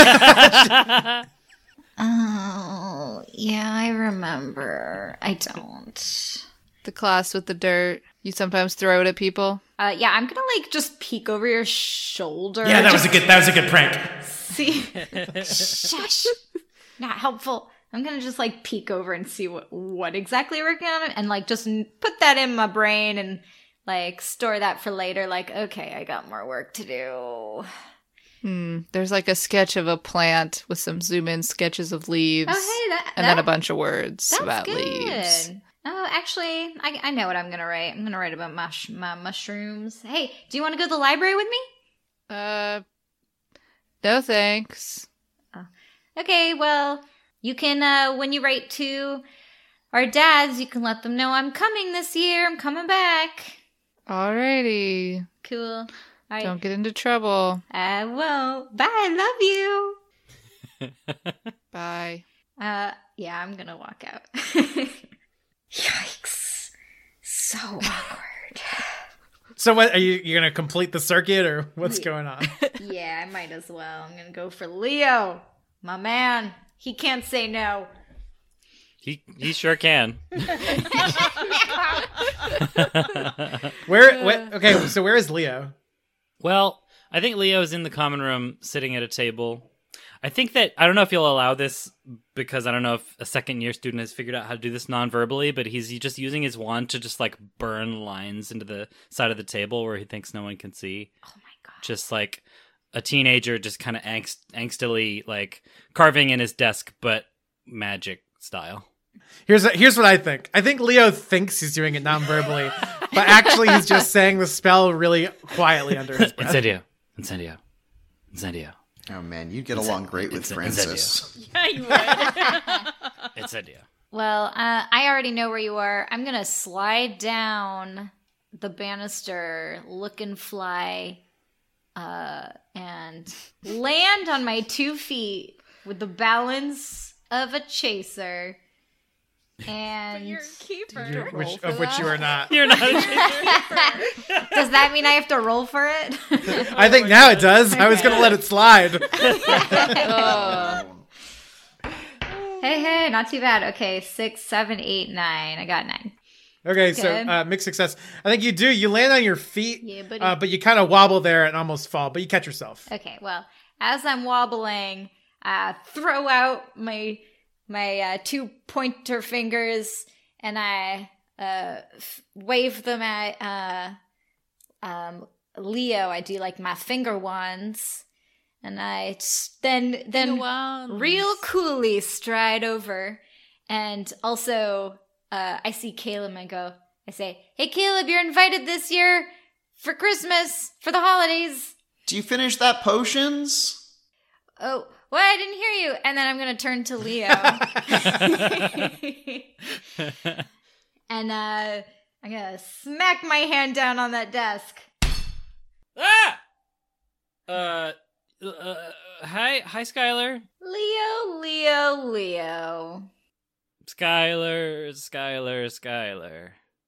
Oh, yeah, I remember. I don't. The class with the dirt. You sometimes throw it at people. Uh, yeah, I'm gonna like just peek over your shoulder. Yeah, that was just a good. That was a good prank. see. Shush. Not helpful. I'm gonna just like peek over and see what what exactly you're working on, and like just n- put that in my brain and like store that for later. Like, okay, I got more work to do. Hmm. There's like a sketch of a plant with some zoom in sketches of leaves. Oh, hey, that, and that then a bunch of words that's about good. leaves. Oh, actually, I, I know what I'm gonna write. I'm gonna write about mush, my mushrooms. Hey, do you want to go to the library with me? Uh, no thanks. Okay, well, you can, uh, when you write to our dads, you can let them know I'm coming this year. I'm coming back. Alrighty. Cool. All right. Don't get into trouble. I won't. Bye. Love you. Bye. Uh, yeah, I'm gonna walk out. Yikes. So awkward. So, what are you? You're gonna complete the circuit, or what's going on? Yeah, I might as well. I'm gonna go for Leo. My man. He can't say no. He he sure can. Where? What, okay, so where is Leo? Well, I think Leo's in the common room sitting at a table. I think that, I don't know if you'll allow this because I don't know if a second year student has figured out how to do this non-verbally, but he's just using his wand to just like burn lines into the side of the table where he thinks no one can see. Oh my god. Just like a teenager just kind of angst, angstily like carving in his desk, but magic style. Here's here's what I think. I think Leo thinks he's doing it non-verbally, but actually he's just saying the spell really quietly under his breath. Incendio. Incendio. Incendio. Oh man, you'd get along great with Incen- Francis. Yeah, you would. Incendio. Well, uh, I already know where you are. I'm gonna slide down the banister, look and fly, uh, and land on my two feet with the balance of a chaser. And You're a keeper. Which, roll for of which you that? are not. You're not. Does that mean I have to roll for it? I think now it does. I was going to let it slide. Oh. Hey, hey, not too bad. Okay, six, seven, eight, nine. I got nine. Okay, so Good. uh, mixed success. I think you do. You land on your feet, Yeah, buddy. uh, but you kind of wobble there and almost fall, but you catch yourself. Okay, well, as I'm wobbling, I throw out my my uh, two pointer fingers and I uh, f- wave them at uh, um, Leo. I do like my finger wands, and I s- then then real coolly stride over, and also uh, I see Caleb and I go. I say, "Hey, Caleb, you're invited this year for Christmas for the holidays." Do you finish that potions? Oh, well, I didn't hear you. And then I'm going to turn to Leo. and uh, I'm going to smack my hand down on that desk. Ah! Uh, uh, hi, hi, Skylar. Leo, Leo, Leo. Skylar, Skylar, Skylar.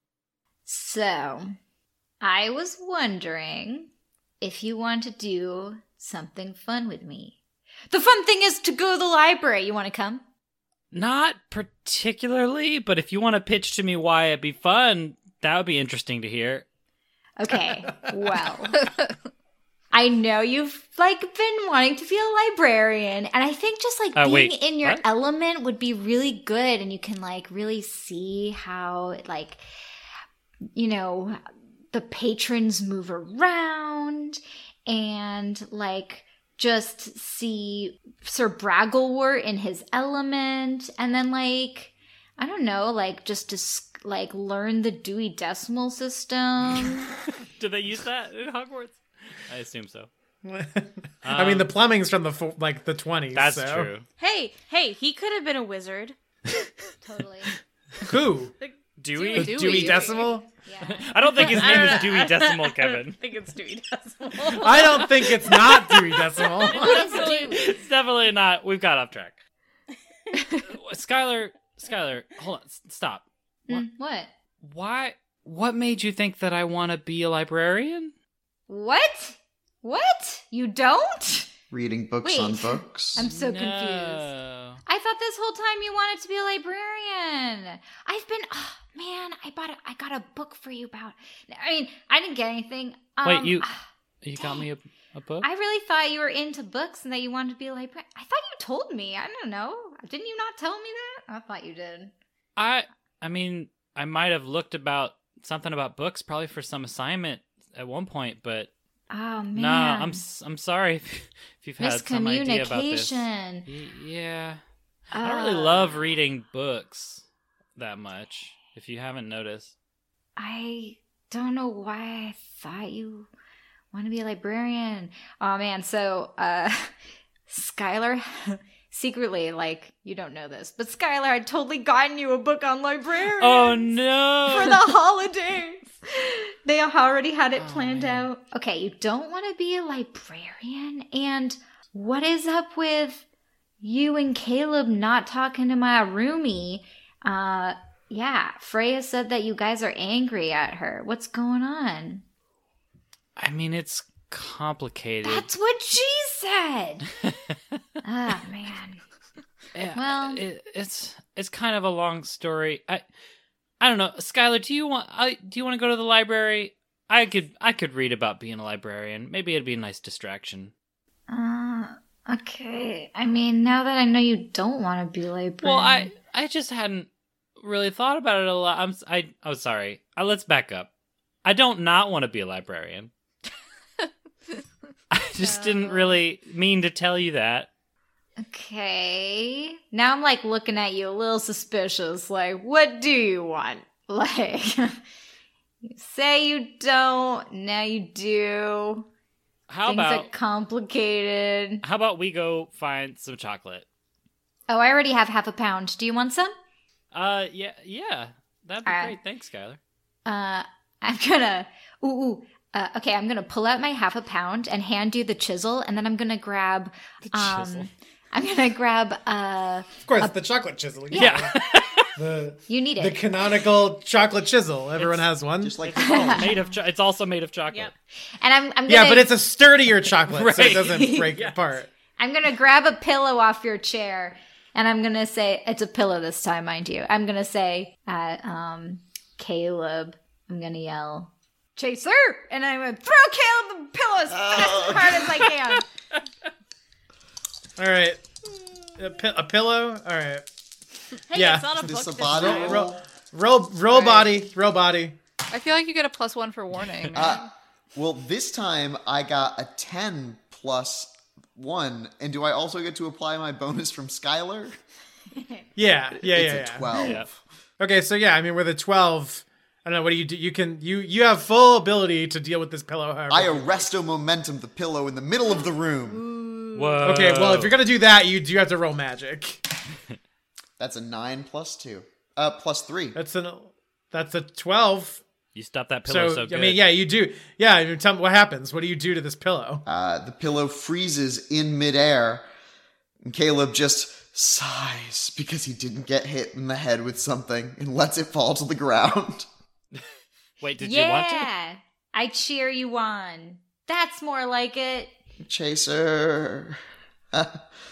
So, I was wondering if you want to do something fun with me. The fun thing is to go to the library. You want to come? Not particularly, but if you want to pitch to me why it'd be fun, that would be interesting to hear. Okay, well, I know you've like been wanting to be a librarian, and I think just like Uh, being wait, in your what? element would be really good, and you can like really see how like you know the patrons move around, and like just see Sir Bragglewort in his element, and then like I don't know, like just to like learn the Dewey Decimal System. Do they use that in Hogwarts? I assume so. I mean, the Um, plumbing's from the fo- like the twenties. That's so. true. Hey, hey, he could have been a wizard. Totally. Who? Dewey? Dewey, Dewey. Decimal? Yeah. I don't think his I name don't is know. Dewey Decimal, I Kevin. don't think it's Dewey Decimal. I don't think it's not Dewey Decimal. It's definitely not. We've got off track. Skylar, Skylar, hold on. s- Stop. Mm, what? Why? What made you think that I want to be a librarian? What? What? You don't? Reading books Wait. on books? I'm so No. confused. I thought this whole time you wanted to be a librarian. I've been, oh, man, I bought a, I got a book for you about. I mean, I didn't get anything. Um, Wait, you ah, you got me a, a book? I really thought you were into books and that you wanted to be a librarian. I thought you told me. I don't know. Didn't you not tell me that? I thought you did. I I mean, I might have looked about something about books probably for some assignment at one point, but Oh man. no, I'm s- I'm sorry if, if you've had some idea about this. Miscommunication. Y- yeah. I don't really love reading books that much, if you haven't noticed. I don't know why I thought you want to be a librarian. Oh man, so uh Skylar secretly, like, you don't know this, but Skylar had totally gotten you a book on librarians Oh no. for the holidays. They already had it Oh, planned man. out. Okay, you don't want to be a librarian? And what is up with you and Caleb not talking to my roomie? Uh, yeah, Freya said that you guys are angry at her. What's going on? I mean, it's complicated. That's what she said. Ah, man. Yeah, Well- it, it's it's kind of a long story. I I don't know, Skylar. Do you want I do you want to go to the library? I could I could read about being a librarian. Maybe it'd be a nice distraction. Uh, okay. I mean, now that I know you don't want to be a librarian. Well, I I just hadn't really thought about it a lot. I'm s- I oh sorry. Uh, let's back up. I don't not want to be a librarian. I just didn't really mean to tell you that. Okay. Now I'm like looking at you a little suspicious. Like, what do you want? Like, you say you don't, now you do. How Things about are complicated. how about we go find some chocolate? Oh, I already have half a pound. Do you want some? Uh, yeah, yeah, that'd be Uh, great. Thanks, Skylar. Uh, I'm gonna. Ooh, ooh. Uh, okay, I'm gonna pull out my half a pound and hand you the chisel, and then I'm gonna grab. Um, chisel. I'm gonna grab. Uh, Of course, the chocolate chisel. Yeah, The you need the it. canonical chocolate chisel. Everyone has one. Just like made of. Cho- it's also made of chocolate. Yep. And I'm. I'm gonna, yeah, but it's a sturdier chocolate, so it Right. doesn't break Yes. apart. I'm gonna grab a pillow off your chair, and I'm gonna say it's a pillow this time, mind you. I'm gonna say at um Caleb. I'm gonna yell, Chaser, and I'm gonna throw Caleb the pillow as fast as hard as I can. All right, a, pi- a pillow. All right, Hey, Yeah. it's not a This book a this body time. roll, roll, roll Right. body, roll body. I feel like you get a plus one for warning. Uh, well, this time I got a ten plus one, and do I also get to apply my bonus from Skylar? Yeah, yeah, it's yeah, a yeah. twelve. Yeah. Okay, so yeah, I mean, with a twelve, I don't know. What do you do? You can you you have full ability to deal with this pillow. However. I arresto momentum the pillow in the middle of the room. Whoa. Okay, well, if you're gonna do that, you do have to roll magic. That's a nine plus two. Uh, plus three. That's an that's a twelve. you stopped that pillow so, So, good. I mean, yeah, you do. Yeah, I mean, tell me what happens. What do you do to this pillow? Uh, the pillow freezes in midair, and Caleb just sighs because he didn't get hit in the head with something and lets it fall to the ground. Wait, did yeah, you want to? I cheer you on. That's more like it. Chaser. uh,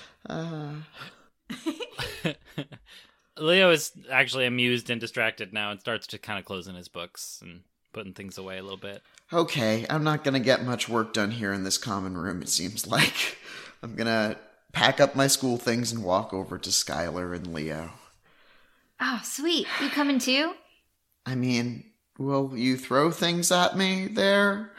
Leo is actually amused and distracted now and starts to kind of close in his books and putting things away a little bit. okay, I'm not gonna get much work done here in this common room, it seems like. I'm gonna pack up my school things and walk over to Skylar and Leo. Oh, sweet. You coming too? I mean, will you throw things at me there?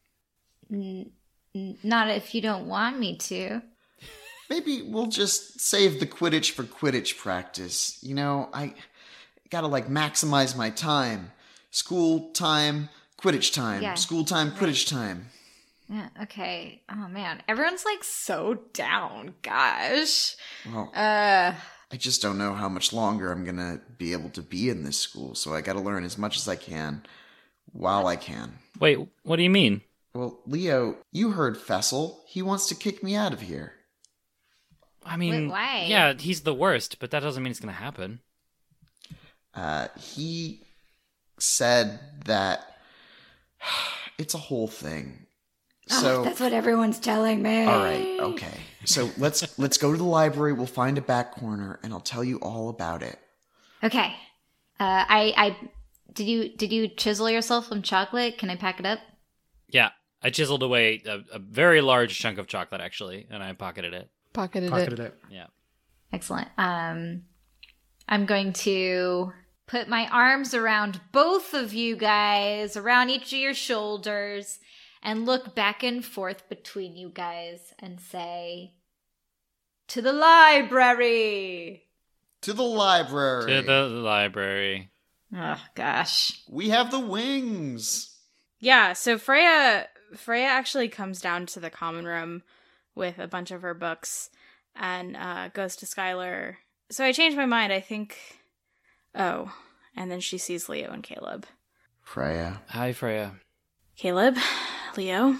N- not if you don't want me to. Maybe we'll just save the Quidditch for Quidditch practice. You know, I gotta like maximize my time. School time, Quidditch time. Yeah. School time, Quidditch time. Yeah, okay. Oh man, everyone's like so down. Gosh. Well, Uh, I just don't know how much longer I'm gonna be able to be in this school, so I gotta learn as much as I can while I can. Wait, what do you mean? Well, Leo, you heard Fessel. He wants to kick me out of here. I mean, Wait, why? yeah, he's the worst, but that doesn't mean it's going to happen. Uh, he said that it's a whole thing. So oh, that's what everyone's telling me. all right, okay. So let's let's go to the library. We'll find a back corner, and I'll tell you all about it. Okay. Uh, I, I, did you, did you chisel yourself some chocolate? Can I pack it up? Yeah, I chiseled away a, a very large chunk of chocolate, actually, and I pocketed it. Pocketed, Pocketed it. it. Yeah. Excellent. Um, I'm going to put my arms around both of you guys, around each of your shoulders, and look back and forth between you guys and say, to the library. To the library. To the library. Oh, gosh. We have the wings. Yeah, so Freya Freya actually comes down to the common room with a bunch of her books and uh, goes to Skylar. So I changed my mind. I think. Oh, and then she sees Leo and Caleb. Freya. Hi, Freya. Caleb, Leo.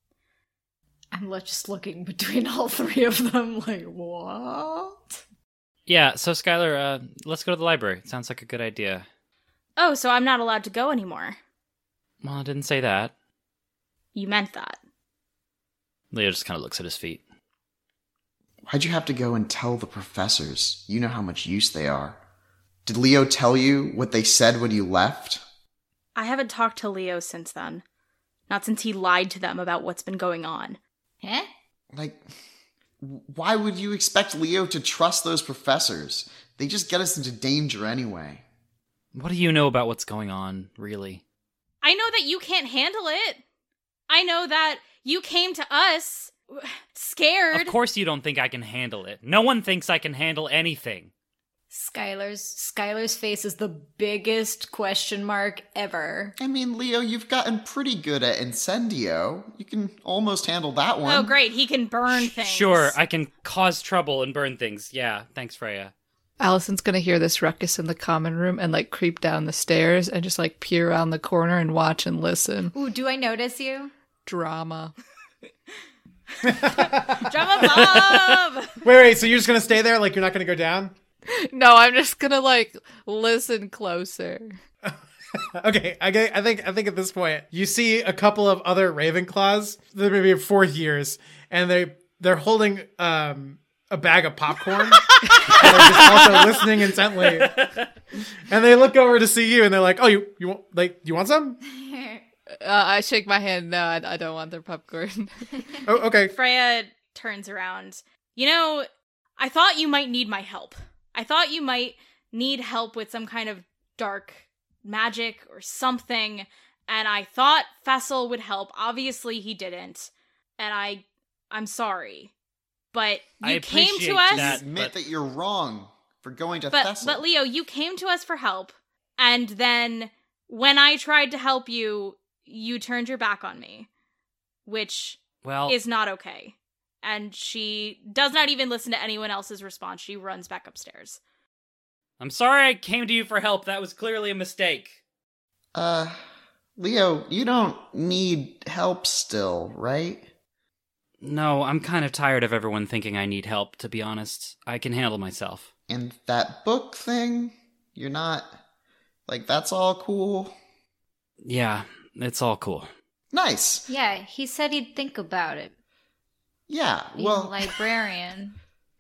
I'm lo- just looking between all three of them, like, what? Yeah, so Skylar, uh, let's go to the library. It sounds like a good idea. Oh, so I'm not allowed to go anymore. Well, I didn't say that. You meant that. Leo just kind of looks at his feet. Why'd you have to go and tell the professors? You know how much use they are. Did Leo tell you what they said when you left? I haven't talked to Leo since then. Not since he lied to them about what's been going on. Huh? Like, why would you expect Leo to trust those professors? They just get us into danger anyway. What do you know about what's going on, really? I know that you can't handle it. I know that you came to us scared. Of course you don't think I can handle it. No one thinks I can handle anything. Skylar's Skylar's face is the biggest question mark ever. I mean, Leo, you've gotten pretty good at Incendio. You can almost handle that one. Oh, great. He can burn Sh- things. Sure, I can cause trouble and burn things. Yeah, thanks, Freya. Allison's gonna hear this ruckus in the common room and like creep down the stairs and just like peer around the corner and watch and listen. Ooh, do I notice you? Drama. Drama Bob! Wait, wait, so you're just gonna stay there? Like, you're not gonna go down? No, I'm just gonna like listen closer. Okay, I, get- I think I think at this point you see a couple of other Ravenclaws. They're maybe fourth years, and they they're holding um, a bag of popcorn. And they're just also listening intently, and they look over to see you, and they're like, "Oh, you you want like you want some?" Uh, I shake my hand. No, I, I don't want their popcorn. Oh, okay. Freya turns around. You know, I thought you might need my help. I thought you might need help with some kind of dark magic or something, and I thought Fessel would help. Obviously, he didn't, and I, I'm sorry, but you I came to appreciate us. that. Admit but- that you're wrong for going to But Thessal. but Leo, you came to us for help, and then when I tried to help you, you turned your back on me, which Well, is not okay. And she does not even listen to anyone else's response. She runs back upstairs. I'm sorry I came to you for help. That was clearly a mistake. Uh, Leo, you don't need help still, right? No, I'm kind of tired of everyone thinking I need help, to be honest. I can handle myself. And that book thing, you're not... Like, that's all cool? Yeah, it's all cool. Nice! Yeah, he said he'd think about it. Yeah, Being well, a librarian.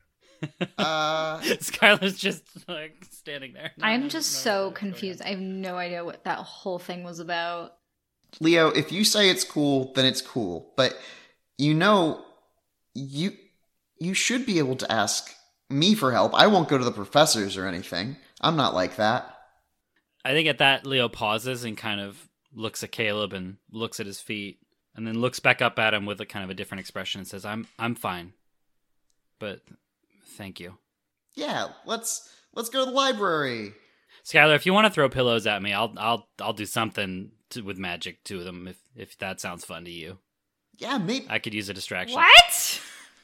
uh... Skylar's just, like, standing there. No, I'm no, just no, so no, no, confused. I have no idea what that whole thing was about. Leo, if you say it's cool, then it's cool. But, you know, you... You should be able to ask me for help. I won't go to the professors or anything. I'm not like that. I think at that, Leo pauses and kind of looks at Caleb and looks at his feet, and then looks back up at him with a kind of a different expression and says, I'm I'm fine. But thank you. Yeah, let's let's go to the library. Skylar, if you want to throw pillows at me, I'll I'll I'll do something to, with magic to them if if that sounds fun to you. Yeah, maybe. I could use a distraction. What?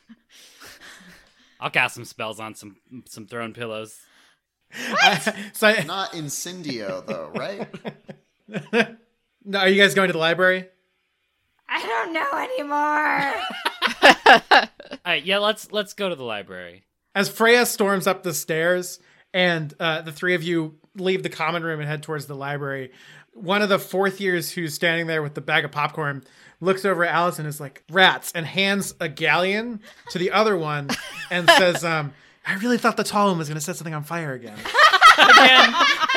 I'll cast some spells on some some thrown pillows. so I, Not Incendio, though, right? no, are you guys going to the library? I don't know anymore. All right, yeah, let's let's go to the library. As Freya storms up the stairs and uh, the three of you leave the common room and head towards the library, one of the fourth years who's standing there with the bag of popcorn looks over at Alice and is like, rats, and hands a galleon to the other one and says, um, I really thought the tall one was going to set something on fire again. Again.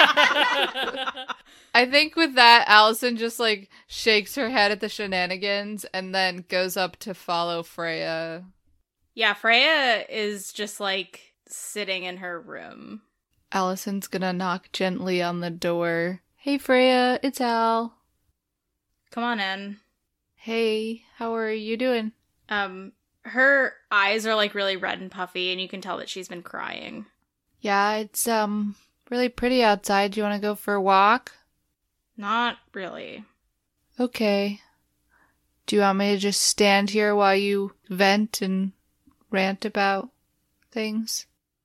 I think with that, Allison just like shakes her head at the shenanigans and then goes up to follow Freya. Yeah, Freya is just like sitting in her room. Allison's gonna knock gently on the door. Hey Freya, it's Al. Come on in. Hey, how are you doing? Um, her eyes are like really red and puffy, and you can tell that she's been crying. Yeah, it's um really pretty outside. Do you want to go for a walk? Not really. Okay. Do you want me to just stand here while you vent and rant about things?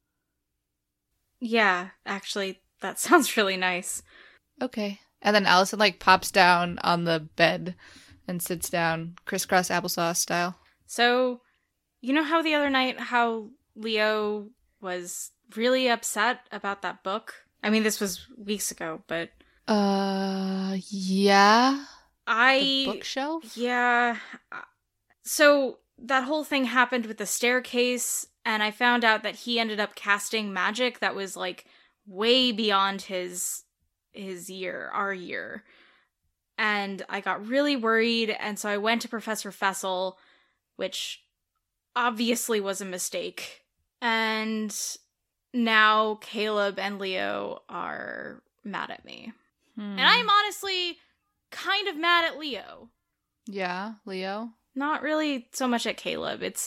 Yeah, actually, that sounds really nice. Okay. And then Allison like pops down on the bed and sits down, crisscross applesauce style. So, you know how the other night, how Leo was really upset about that book? I mean, this was weeks ago, but Uh, yeah. I... The bookshelf? Yeah. So, that whole thing happened with the staircase, and I found out that he ended up casting magic that was, like, way beyond his his year, our year. And I got really worried, and so I went to Professor Fessel, which obviously was a mistake. And now Caleb and Leo are mad at me. Hmm. And I'm honestly kind of mad at Leo. Yeah, Leo? Not really so much at Caleb. It's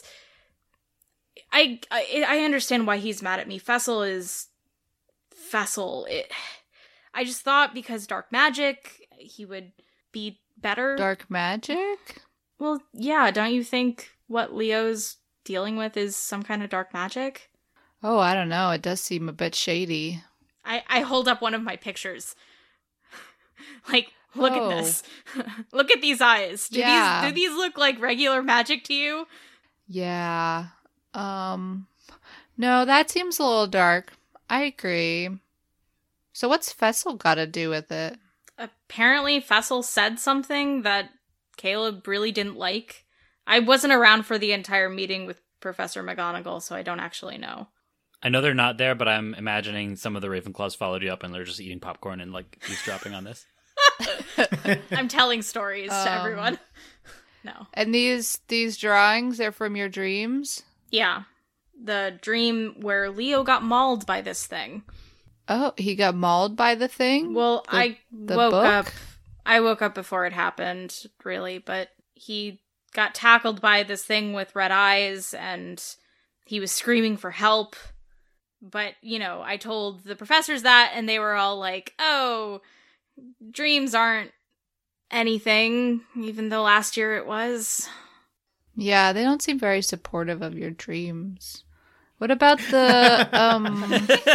I I, I understand why he's mad at me. Fessel is Fessel. It I just thought because dark magic, he would be better. Dark magic? Well, yeah, don't you think what Leo's dealing with is some kind of dark magic? Oh, I don't know. It does seem a bit shady. I, I hold up one of my pictures. Like, look Oh. at this. Look at these eyes. Do Yeah. these do these look like regular magic to you? Yeah. Um, no, that seems a little dark. I agree. So what's Fessel got to do with it? Apparently Fessel said something that Caleb really didn't like. I wasn't around for the entire meeting with Professor McGonagall, so I don't actually know. I know they're not there, but I'm imagining some of the Ravenclaws followed you up and they're just eating popcorn and like eavesdropping on this. I'm telling stories to Um, everyone. No. And these these drawings are from your dreams? Yeah. The dream where Leo got mauled by this thing. Oh, he got mauled by the thing? Well, The- I the woke book? up. I woke up before it happened, really, but he got tackled by this thing with red eyes and he was screaming for help. But, you know, I told the professors that and they were all like, oh, dreams aren't anything, even though last year it was. Yeah, they don't seem very supportive of your dreams. What about the um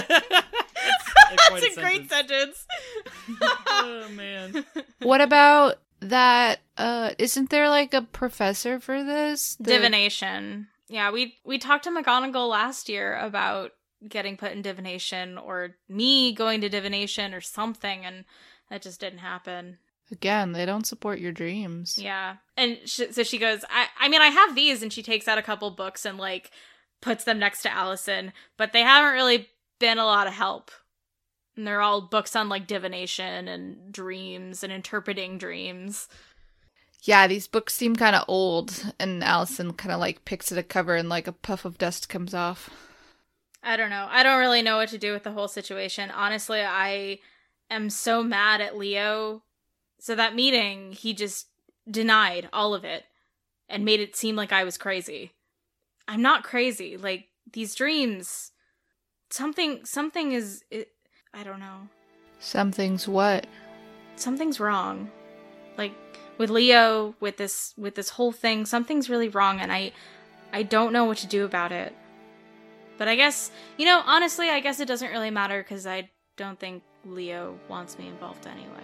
That's a great sentence. Oh, man. what about that uh isn't there like a professor for this? The- Divination. Yeah, we we talked to McGonagall last year about getting put in divination or me going to divination or something, and that just didn't happen. Again, they don't support your dreams. Yeah. And sh- so she goes, I, I mean, I have these, and she takes out a couple books and, like, puts them next to Allison, but they haven't really been a lot of help. And they're all books on, like, divination and dreams and interpreting dreams. Yeah, these books seem kind of old, and Allison kind of like picks at a cover and like a puff of dust comes off. I don't know. I don't really know what to do with the whole situation. Honestly, I am so mad at Leo. So that meeting, he just denied all of it and made it seem like I was crazy. I'm not crazy. Like, these dreams, something, something is, it, I don't know. Something's what? Something's wrong. Like, with Leo, with this, with this whole thing, something's really wrong, and I, I don't know what to do about it. But I guess, you know, honestly, I guess it doesn't really matter because I don't think Leo wants me involved anyway.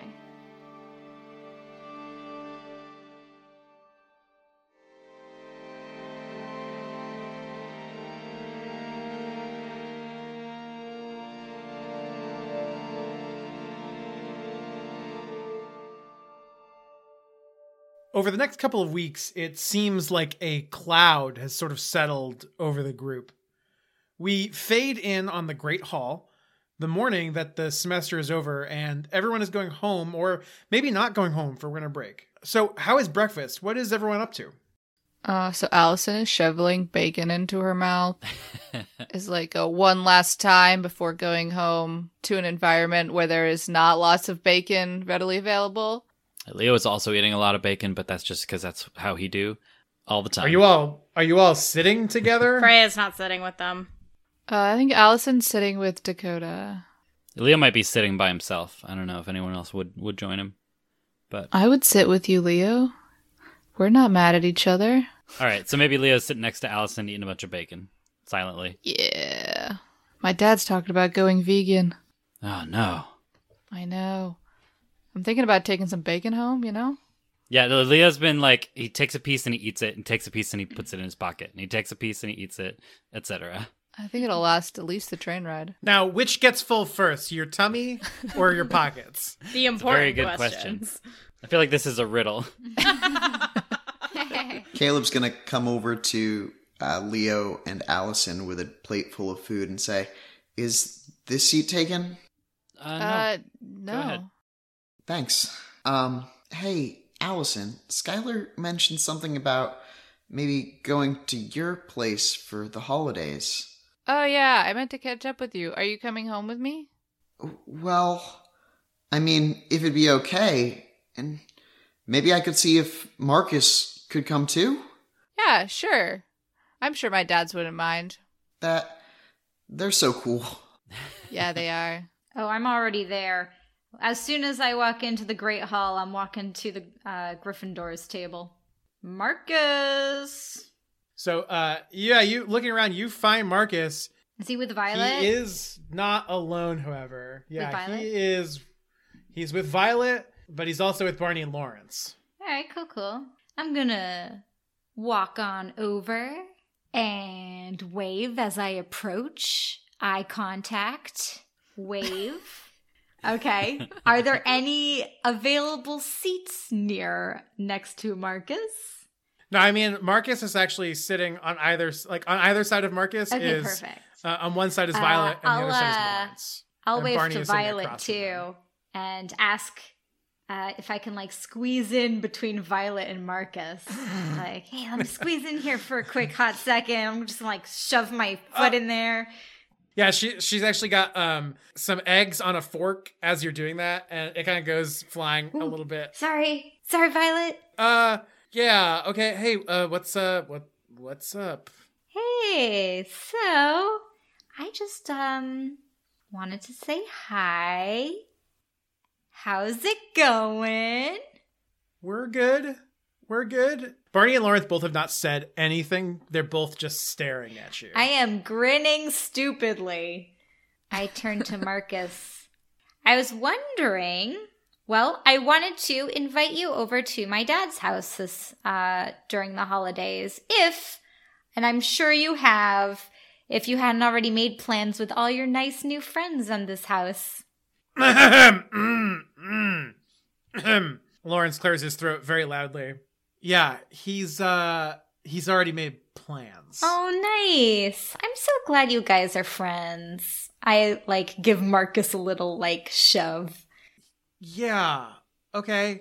Over the next couple of weeks, it seems like a cloud has sort of settled over the group. We fade in on the Great Hall, the morning that the semester is over and everyone is going home, or maybe not going home for winter break. So how is breakfast? What is everyone up to? Uh, so Allison is shoveling bacon into her mouth. Is like a one last time before going home to an environment where there is not lots of bacon readily available. Leo is also eating a lot of bacon, but that's just because that's how he do all the time. Are you all are you all sitting together? Freya's not sitting with them. Uh, I think Allison's sitting with Dakota. Leo might be sitting by himself. I don't know if anyone else would, would join him. But I would sit with you, Leo. We're not mad at each other. all right, so maybe Leo's sitting next to Allison eating a bunch of bacon silently. Yeah. My dad's talking about going vegan. Oh, no. I know. I'm thinking about taking some bacon home, you know? Yeah, Leo's been like, he takes a piece and he eats it, and takes a piece and he puts it in his pocket, and he takes a piece and he eats it, et cetera. I think it'll last at least the train ride. Now, which gets full first, your tummy or your pockets? The important Very good questions. question. I feel like this is a riddle. Caleb's gonna come over to uh, Leo and Allison with a plate full of food and say, "Is this seat taken?" Uh, no. Uh, Go ahead. no. Thanks. Um, hey, Allison, Skylar mentioned something about maybe going to your place for the holidays. Oh, yeah, I meant to catch up with you. Are you coming home with me? Well, I mean, if it'd be okay, and maybe I could see if Marcus could come too? Yeah, sure. I'm sure my dads wouldn't mind. That, they're so cool. Yeah, they are. Oh, I'm already there. As soon as I walk into the Great Hall, I'm walking to the uh, Gryffindor's table. Marcus! So, uh, yeah, you looking around, you find Marcus. Is he with Violet? He is not alone, however. Yeah, Violet? he is. He's with Violet, but he's also with Barney and Lawrence. All right, cool, cool. I'm gonna walk on over and wave as I approach. Eye contact. Wave. Okay. Are there any available seats near next to Marcus? No, I mean Marcus is actually sitting on either, like on either side of Marcus. Okay, is perfect. Uh, on one side is Violet, Uh, and the other side is I'll, uh, Lawrence. I'll And wave Barney to is sitting Violet across from them. too and ask uh, if I can like squeeze in between Violet and Marcus. Like, hey, let me squeeze in here for a quick hot second. I'm just gonna like shove my foot in there. Yeah, she she's actually got um some eggs on a fork as you're doing that, and it kind of goes flying a little bit. Sorry, sorry, Violet. Uh, yeah, okay. Hey, uh, what's uh, what what's up? Hey, so I just um wanted to say hi. How's it going? We're good. We're good. Barney and Lawrence both have not said anything. They're both just staring at you. I am grinning stupidly. I turn to Marcus. I was wondering, well, I wanted to invite you over to my dad's house this uh during the holidays. If, and I'm sure you have, if you hadn't already made plans with all your nice new friends on this house. Lawrence clears his throat very loudly. Yeah, he's uh he's already made plans. Oh, nice. I'm so glad you guys are friends. I, like, give Marcus a little, like, shove. Yeah. Okay.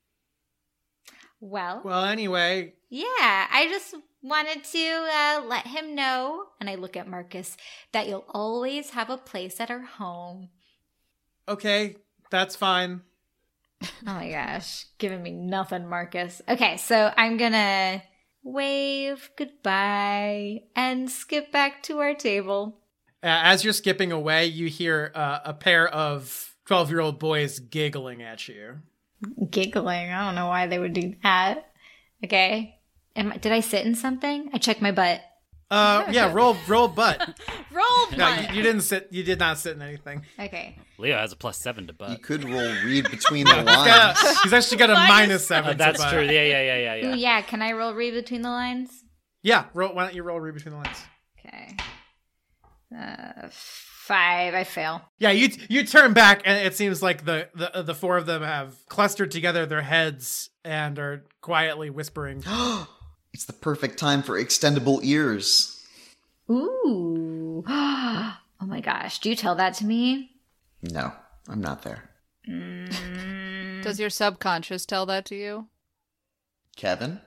Well, Well, anyway, yeah, I just wanted to uh, let him know, and I look at Marcus, that you'll always have a place at our home. okay, that's fine. Oh my gosh, giving me nothing, Marcus. Okay, so I'm gonna wave goodbye and skip back to our table. Uh, as you're skipping away, you hear uh, a pair of twelve-year-old boys giggling at you. Giggling. I don't know why they would do that. Okay. Am I, did I sit in something? I checked my butt. Uh, yeah, roll, roll butt. Roll No, butt. you, you didn't sit. You did not sit in anything. Okay. Leo has a plus seven to You butt. could roll read between the He's, got lines. a, he's actually got a Minus minus seven. Oh, to that's butt. true. Yeah, yeah, yeah, yeah, Ooh, yeah. yeah. Can I roll read between the lines? Yeah, roll. Why don't you roll read between the lines? Okay. Uh, five. I fail. Yeah, you you turn back, and it seems like the the the four of them have clustered together their heads and are quietly whispering. It's the perfect time for extendable ears. Ooh. Oh my gosh. Do you tell that to me? No, I'm not there. Mm. Does your subconscious tell that to you? Kevin?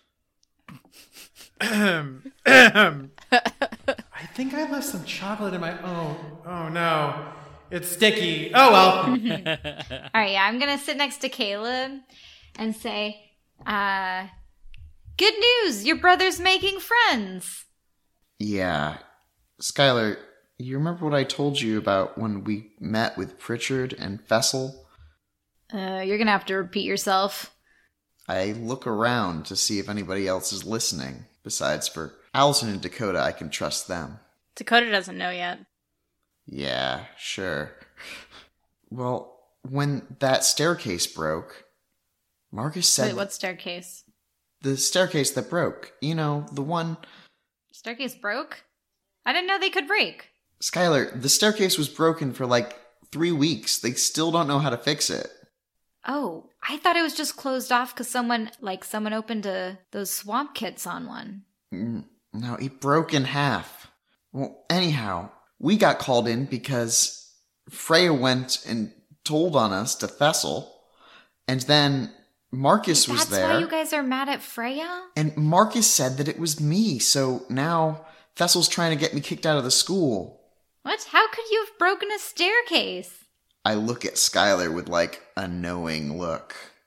Ahem. Ahem. I think I left some chocolate in my. Oh, oh no, it's sticky. Oh well. All right. Yeah. I'm going to sit next to Caleb and say, uh, good news. Your brother's making friends. Yeah. Skylar, you remember what I told you about when we met with Pritchard and Fessel? Uh, you're going to have to repeat yourself. I look around to see if anybody else is listening. Besides, for Allison and Dakota, I can trust them. Dakota doesn't know yet. Yeah, sure. Well, when that staircase broke, Marcus said Wait, what staircase? the staircase that broke. You know, the one... Staircase broke? I didn't know they could break. Skylar, the staircase was broken for like three weeks. They still don't know how to fix it. Oh, I thought it was just closed off because someone, like, someone opened a, those swamp kits on one. Mm, No, it broke in half. Well, anyhow, we got called in because Freya went and told on us to Fessel, and then Marcus was That's there. why you guys are mad at Freya? And Marcus said that it was me, so now Fessel's trying to get me kicked out of the school. What? How could you have broken a staircase? I look at Skylar with, like, a knowing look.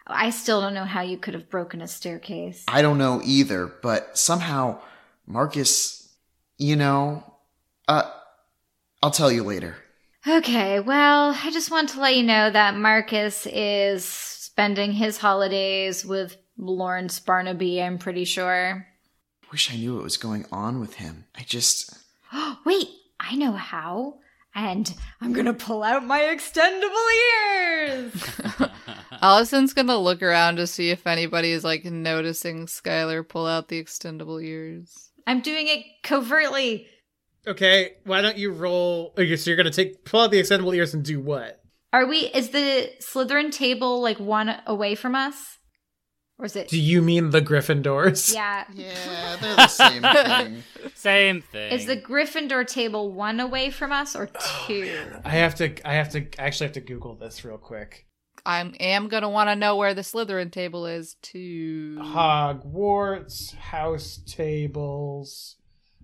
I still don't know how you could have broken a staircase. I don't know either, but somehow Marcus, you know, uh, I'll tell you later. Okay, well, I just want to let you know that Marcus is spending his holidays with Lawrence Barnaby, I'm pretty sure. Wish I knew what was going on with him. I just... Wait, I know how. And I'm gonna pull out my extendable ears! Allison's gonna look around to see if anybody is, like, noticing Skylar pull out the extendable ears. I'm doing it covertly. Okay, why don't you roll... Okay, so you're gonna take pull out the extendable ears and do what? Are we... Is the Slytherin table, like, one away from us? Or is it... Do you mean the Gryffindors? Yeah. Yeah, they're the same thing. Same thing. Is the Gryffindor table one away from us or two? I have to... I have to... I actually have to Google this real quick. I am gonna want to know where the Slytherin table is, too. Hogwarts, house tables,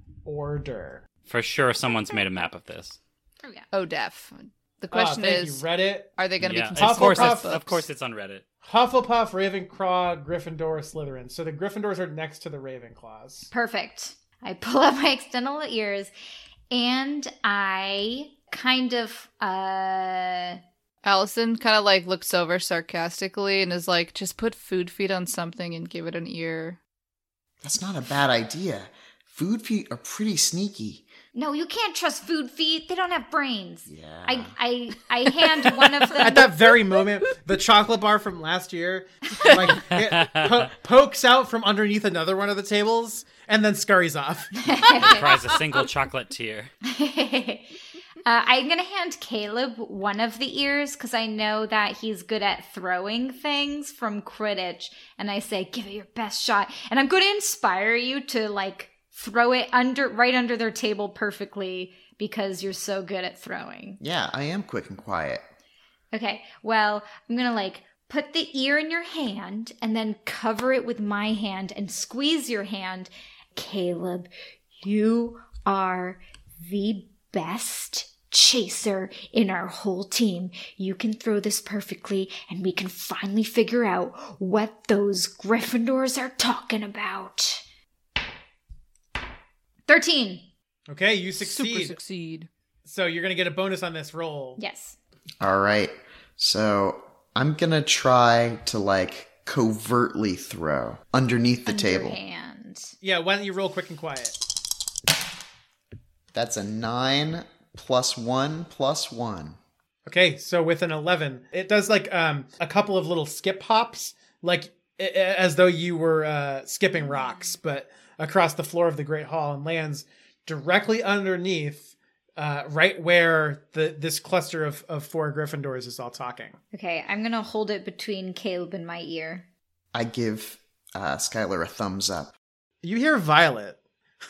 order. For sure someone's made a map of this. Oh, yeah. Oh, def. The question oh, thank is, you, Reddit. are they going to Yeah, be of consistent course, with it's, books? of course it's on Reddit. Hufflepuff, Ravenclaw, Gryffindor, Slytherin. So the Gryffindors are next to the Ravenclaws. Perfect. I pull out my extendable ears and I kind of, uh... Allison kind of like looks over sarcastically and is like, just put food feet on something and give it an ear. That's not a bad idea. Food feet are pretty sneaky. No, you can't trust food feet. They don't have brains. Yeah. I, I, I hand one of them. At that very moment, the chocolate bar from last year, like, it po- pokes out from underneath another one of the tables and then scurries off. Prize a single chocolate tear. uh, I'm going to hand Caleb one of the ears because I know that he's good at throwing things from Quidditch. And I say, give it your best shot. And I'm going to inspire you to, like, throw it under right under their table perfectly because you're so good at throwing. Yeah, I am quick and quiet. Okay, well, I'm going to, like, put the ear in your hand and then cover it with my hand and squeeze your hand. Caleb, you are the best chaser in our whole team. You can throw this perfectly and we can finally figure out what those Gryffindors are talking about. thirteen. Okay, you succeed. Super succeed. So you're going to get a bonus on this roll. Yes. All right. So I'm going to try to, like, covertly throw underneath the table. Underhand. Yeah, why don't you roll quick and quiet? That's a nine plus one plus one. Okay, so with an eleven, it does, like, um a couple of little skip hops, like i- i- as though you were uh, skipping rocks, but across the floor of the Great Hall, and lands directly underneath, uh, right where the this cluster of, of four Gryffindors is all talking. Okay, I'm going to hold it between Caleb and my ear. I give uh, Skylar a thumbs up. You hear Violet.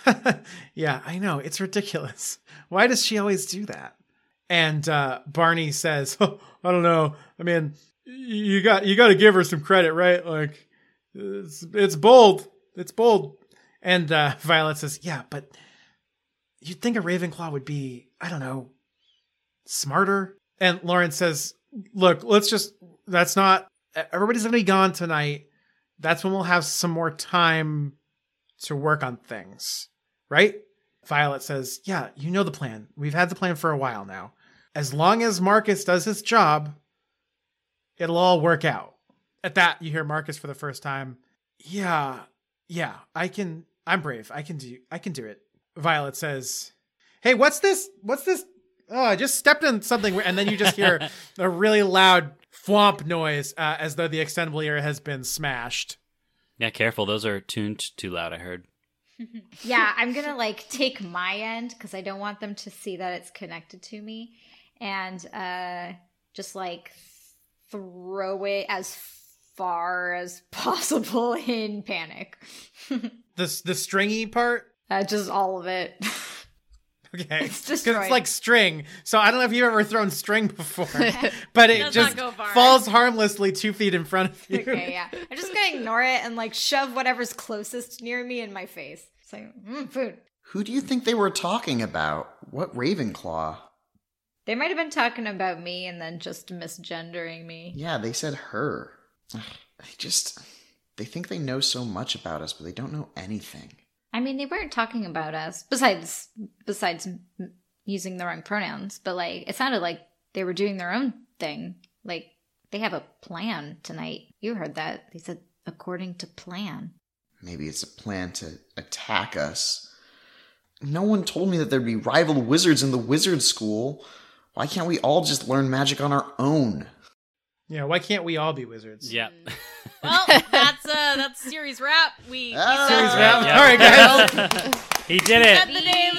Yeah, I know. It's ridiculous. Why does she always do that? And uh, Barney says, oh, I don't know. I mean, you got you got to give her some credit, right? Like, it's, it's bold. It's bold. And uh, Violet says, yeah, but you'd think a Ravenclaw would be, I don't know, smarter. And Lawrence says, look, let's just, that's not, everybody's going to be gone tonight. That's when we'll have some more time to work on things, right? Violet says, yeah, you know the plan. We've had the plan for a while now. As long as Marcus does his job, it'll all work out. At that, you hear Marcus for the first time. Yeah, yeah, I can, I'm brave. I can do, I can do it. Violet says, hey, what's this? What's this? Oh, I just stepped in something. And then you just hear a really loud thwomp noise uh, as though the extendable ear has been smashed. Yeah, careful. Those are tuned too loud, I heard. Yeah, I'm going to, like, take my end because I don't want them to see that it's connected to me. And uh, just, like, throw it as far as possible in panic. The, the stringy part? Uh, just all of it. Okay. It's Because destroyed. it's like string. So I don't know if you've ever thrown string before, but it Does just not go far. falls harmlessly two feet in front of you. Okay, yeah. I'm just going to ignore it and, like, shove whatever's closest near me in my face. It's like, mm, food. Who do you think they were talking about? What Ravenclaw? They might have been talking about me and then just misgendering me. Yeah, they said her. I just... They think they know so much about us, but they don't know anything. I mean, they weren't talking about us, besides besides m- using the wrong pronouns, but, like, it sounded like they were doing their own thing. Like, they have a plan tonight. You heard that. They said, according to plan. Maybe it's a plan to attack us. No one told me that there'd be rival wizards in the wizard school. Why can't we all just learn magic on our own? Yeah, why can't we all be wizards? Yeah. Well, that's uh, that's series wrap. We Ah. Series we wrap. Yep. All right, guys. He did said it. the name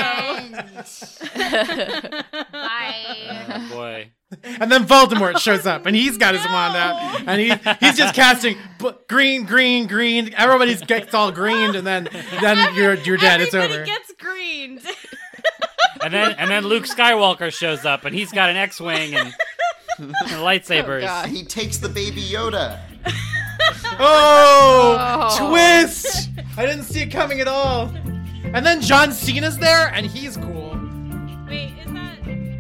of the show. Bye. Oh, boy. And then Voldemort shows up, and he's got his wand out, and he he's just casting b- green, green, green. Everybody gets all greened, and then then you're you're dead. It's Everybody over. gets greened. And then and then Luke Skywalker shows up, and he's got an X-wing and, and lightsabers. God. He takes the baby Yoda. Oh, Oh. twist! I didn't see it coming at all. And then John Cena's there, and he's cool. Wait, is that?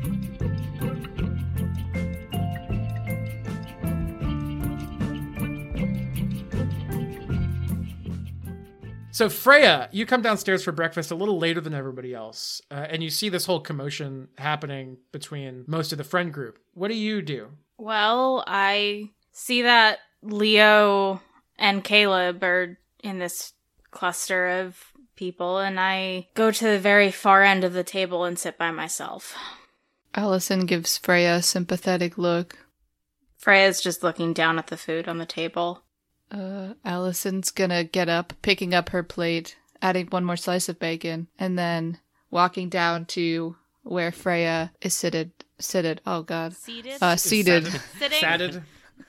So Freya, you come downstairs for breakfast a little later than everybody else, uh, and you see this whole commotion happening between most of the friend group. What do you do? Well, I see that Leo and Caleb are in this cluster of people, and I go to the very far end of the table and sit by myself. Allison gives Freya a sympathetic look. Freya's just looking down at the food on the table. Uh, Allison's gonna get up, picking up her plate, adding one more slice of bacon, and then walking down to where Freya is seated. Seated. Oh God. Seated? Uh, seated. Sitting? Satted.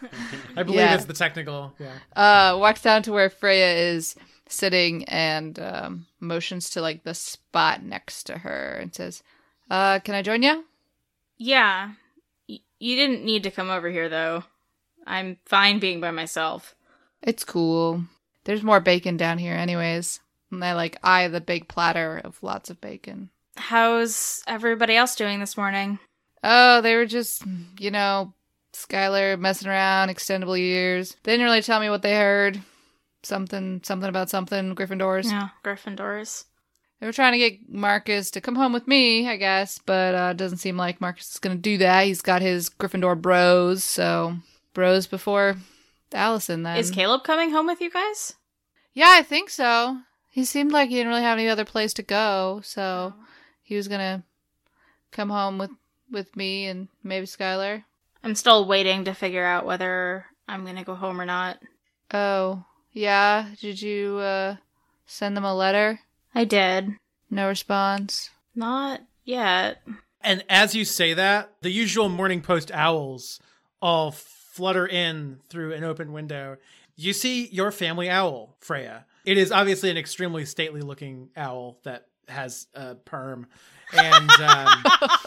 I believe Yeah. it's the technical. Yeah. Uh, walks down to where Freya is sitting and um, motions to like the spot next to her and says, "Uh, can I join you?" Yeah. Y- you didn't need to come over here, though. I'm fine being by myself. It's cool. There's more bacon down here, anyways. And I like eye the big platter of lots of bacon. How's everybody else doing this morning? Oh, they were just, you know, Skylar messing around, extendable years. They didn't really tell me what they heard. Something, something about something, Gryffindors. Yeah, Gryffindors. They were trying to get Marcus to come home with me, I guess, but uh, it doesn't seem like Marcus is going to do that. He's got his Gryffindor bros, so bros before Allison then. Is Caleb coming home with you guys? Yeah, I think so. He seemed like he didn't really have any other place to go, so he was going to come home with, with me and maybe Skylar. I'm still waiting to figure out whether I'm going to go home or not. Oh, yeah? Did you uh, send them a letter? I did. No response? Not yet. And as you say that, the usual Morning Post owls all flutter in through an open window. You see your family owl, Freya. It is obviously an extremely stately looking owl that has a perm. And um,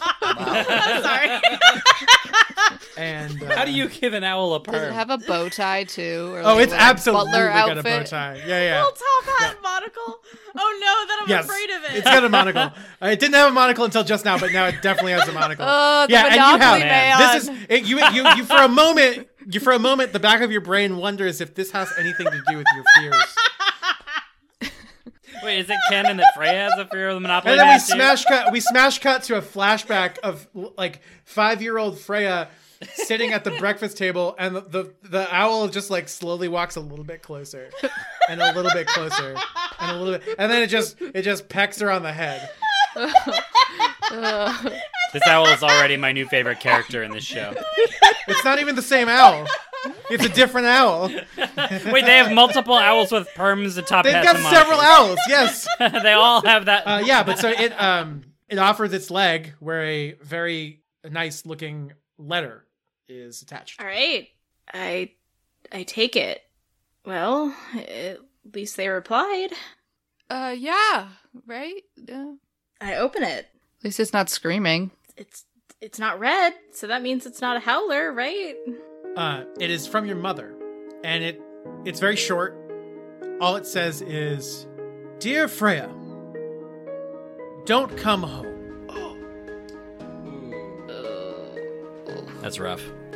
Sorry. and uh, How do you give an owl a Does it perm? have a bow tie too? Or Oh, like it's a absolutely butler got a outfit? bow tie. Yeah, yeah. Little top hat monocle. Oh no, then I'm Yes, afraid of it. it's got a monocle. Uh, it didn't have a monocle until just now, but now it definitely has a monocle. Oh, the yeah, and you Monopoly have man. this is it, you, you you for a moment. You for a moment, the back of your brain wonders if this has anything to do with your fears. Wait, is it canon that Freya has a fear of the Monopoly And then we Man, too? smash cut. We smash cut to a flashback of like five year old Freya sitting at the breakfast table, and the, the the owl just like slowly walks a little bit closer, and a little bit closer, and a little bit, and then it just it just pecks her on the head. This owl is already my new favorite character in this show. It's not even the same owl. It's a different owl. Wait, they have multiple owls with perms and top They've hats. got and several monocles. owls. Yes. They all have that. Uh, yeah, but so it um it offers its leg where a very nice looking letter is attached. All right. I I take it. Well, at least they replied. Uh, yeah, right? Uh, I open it. at least it's not screaming. It's it's not red, so that means it's not a howler, right? Uh, it is from your mother, and it it's very short. All it says is, "Dear Freya, don't come home." That's rough.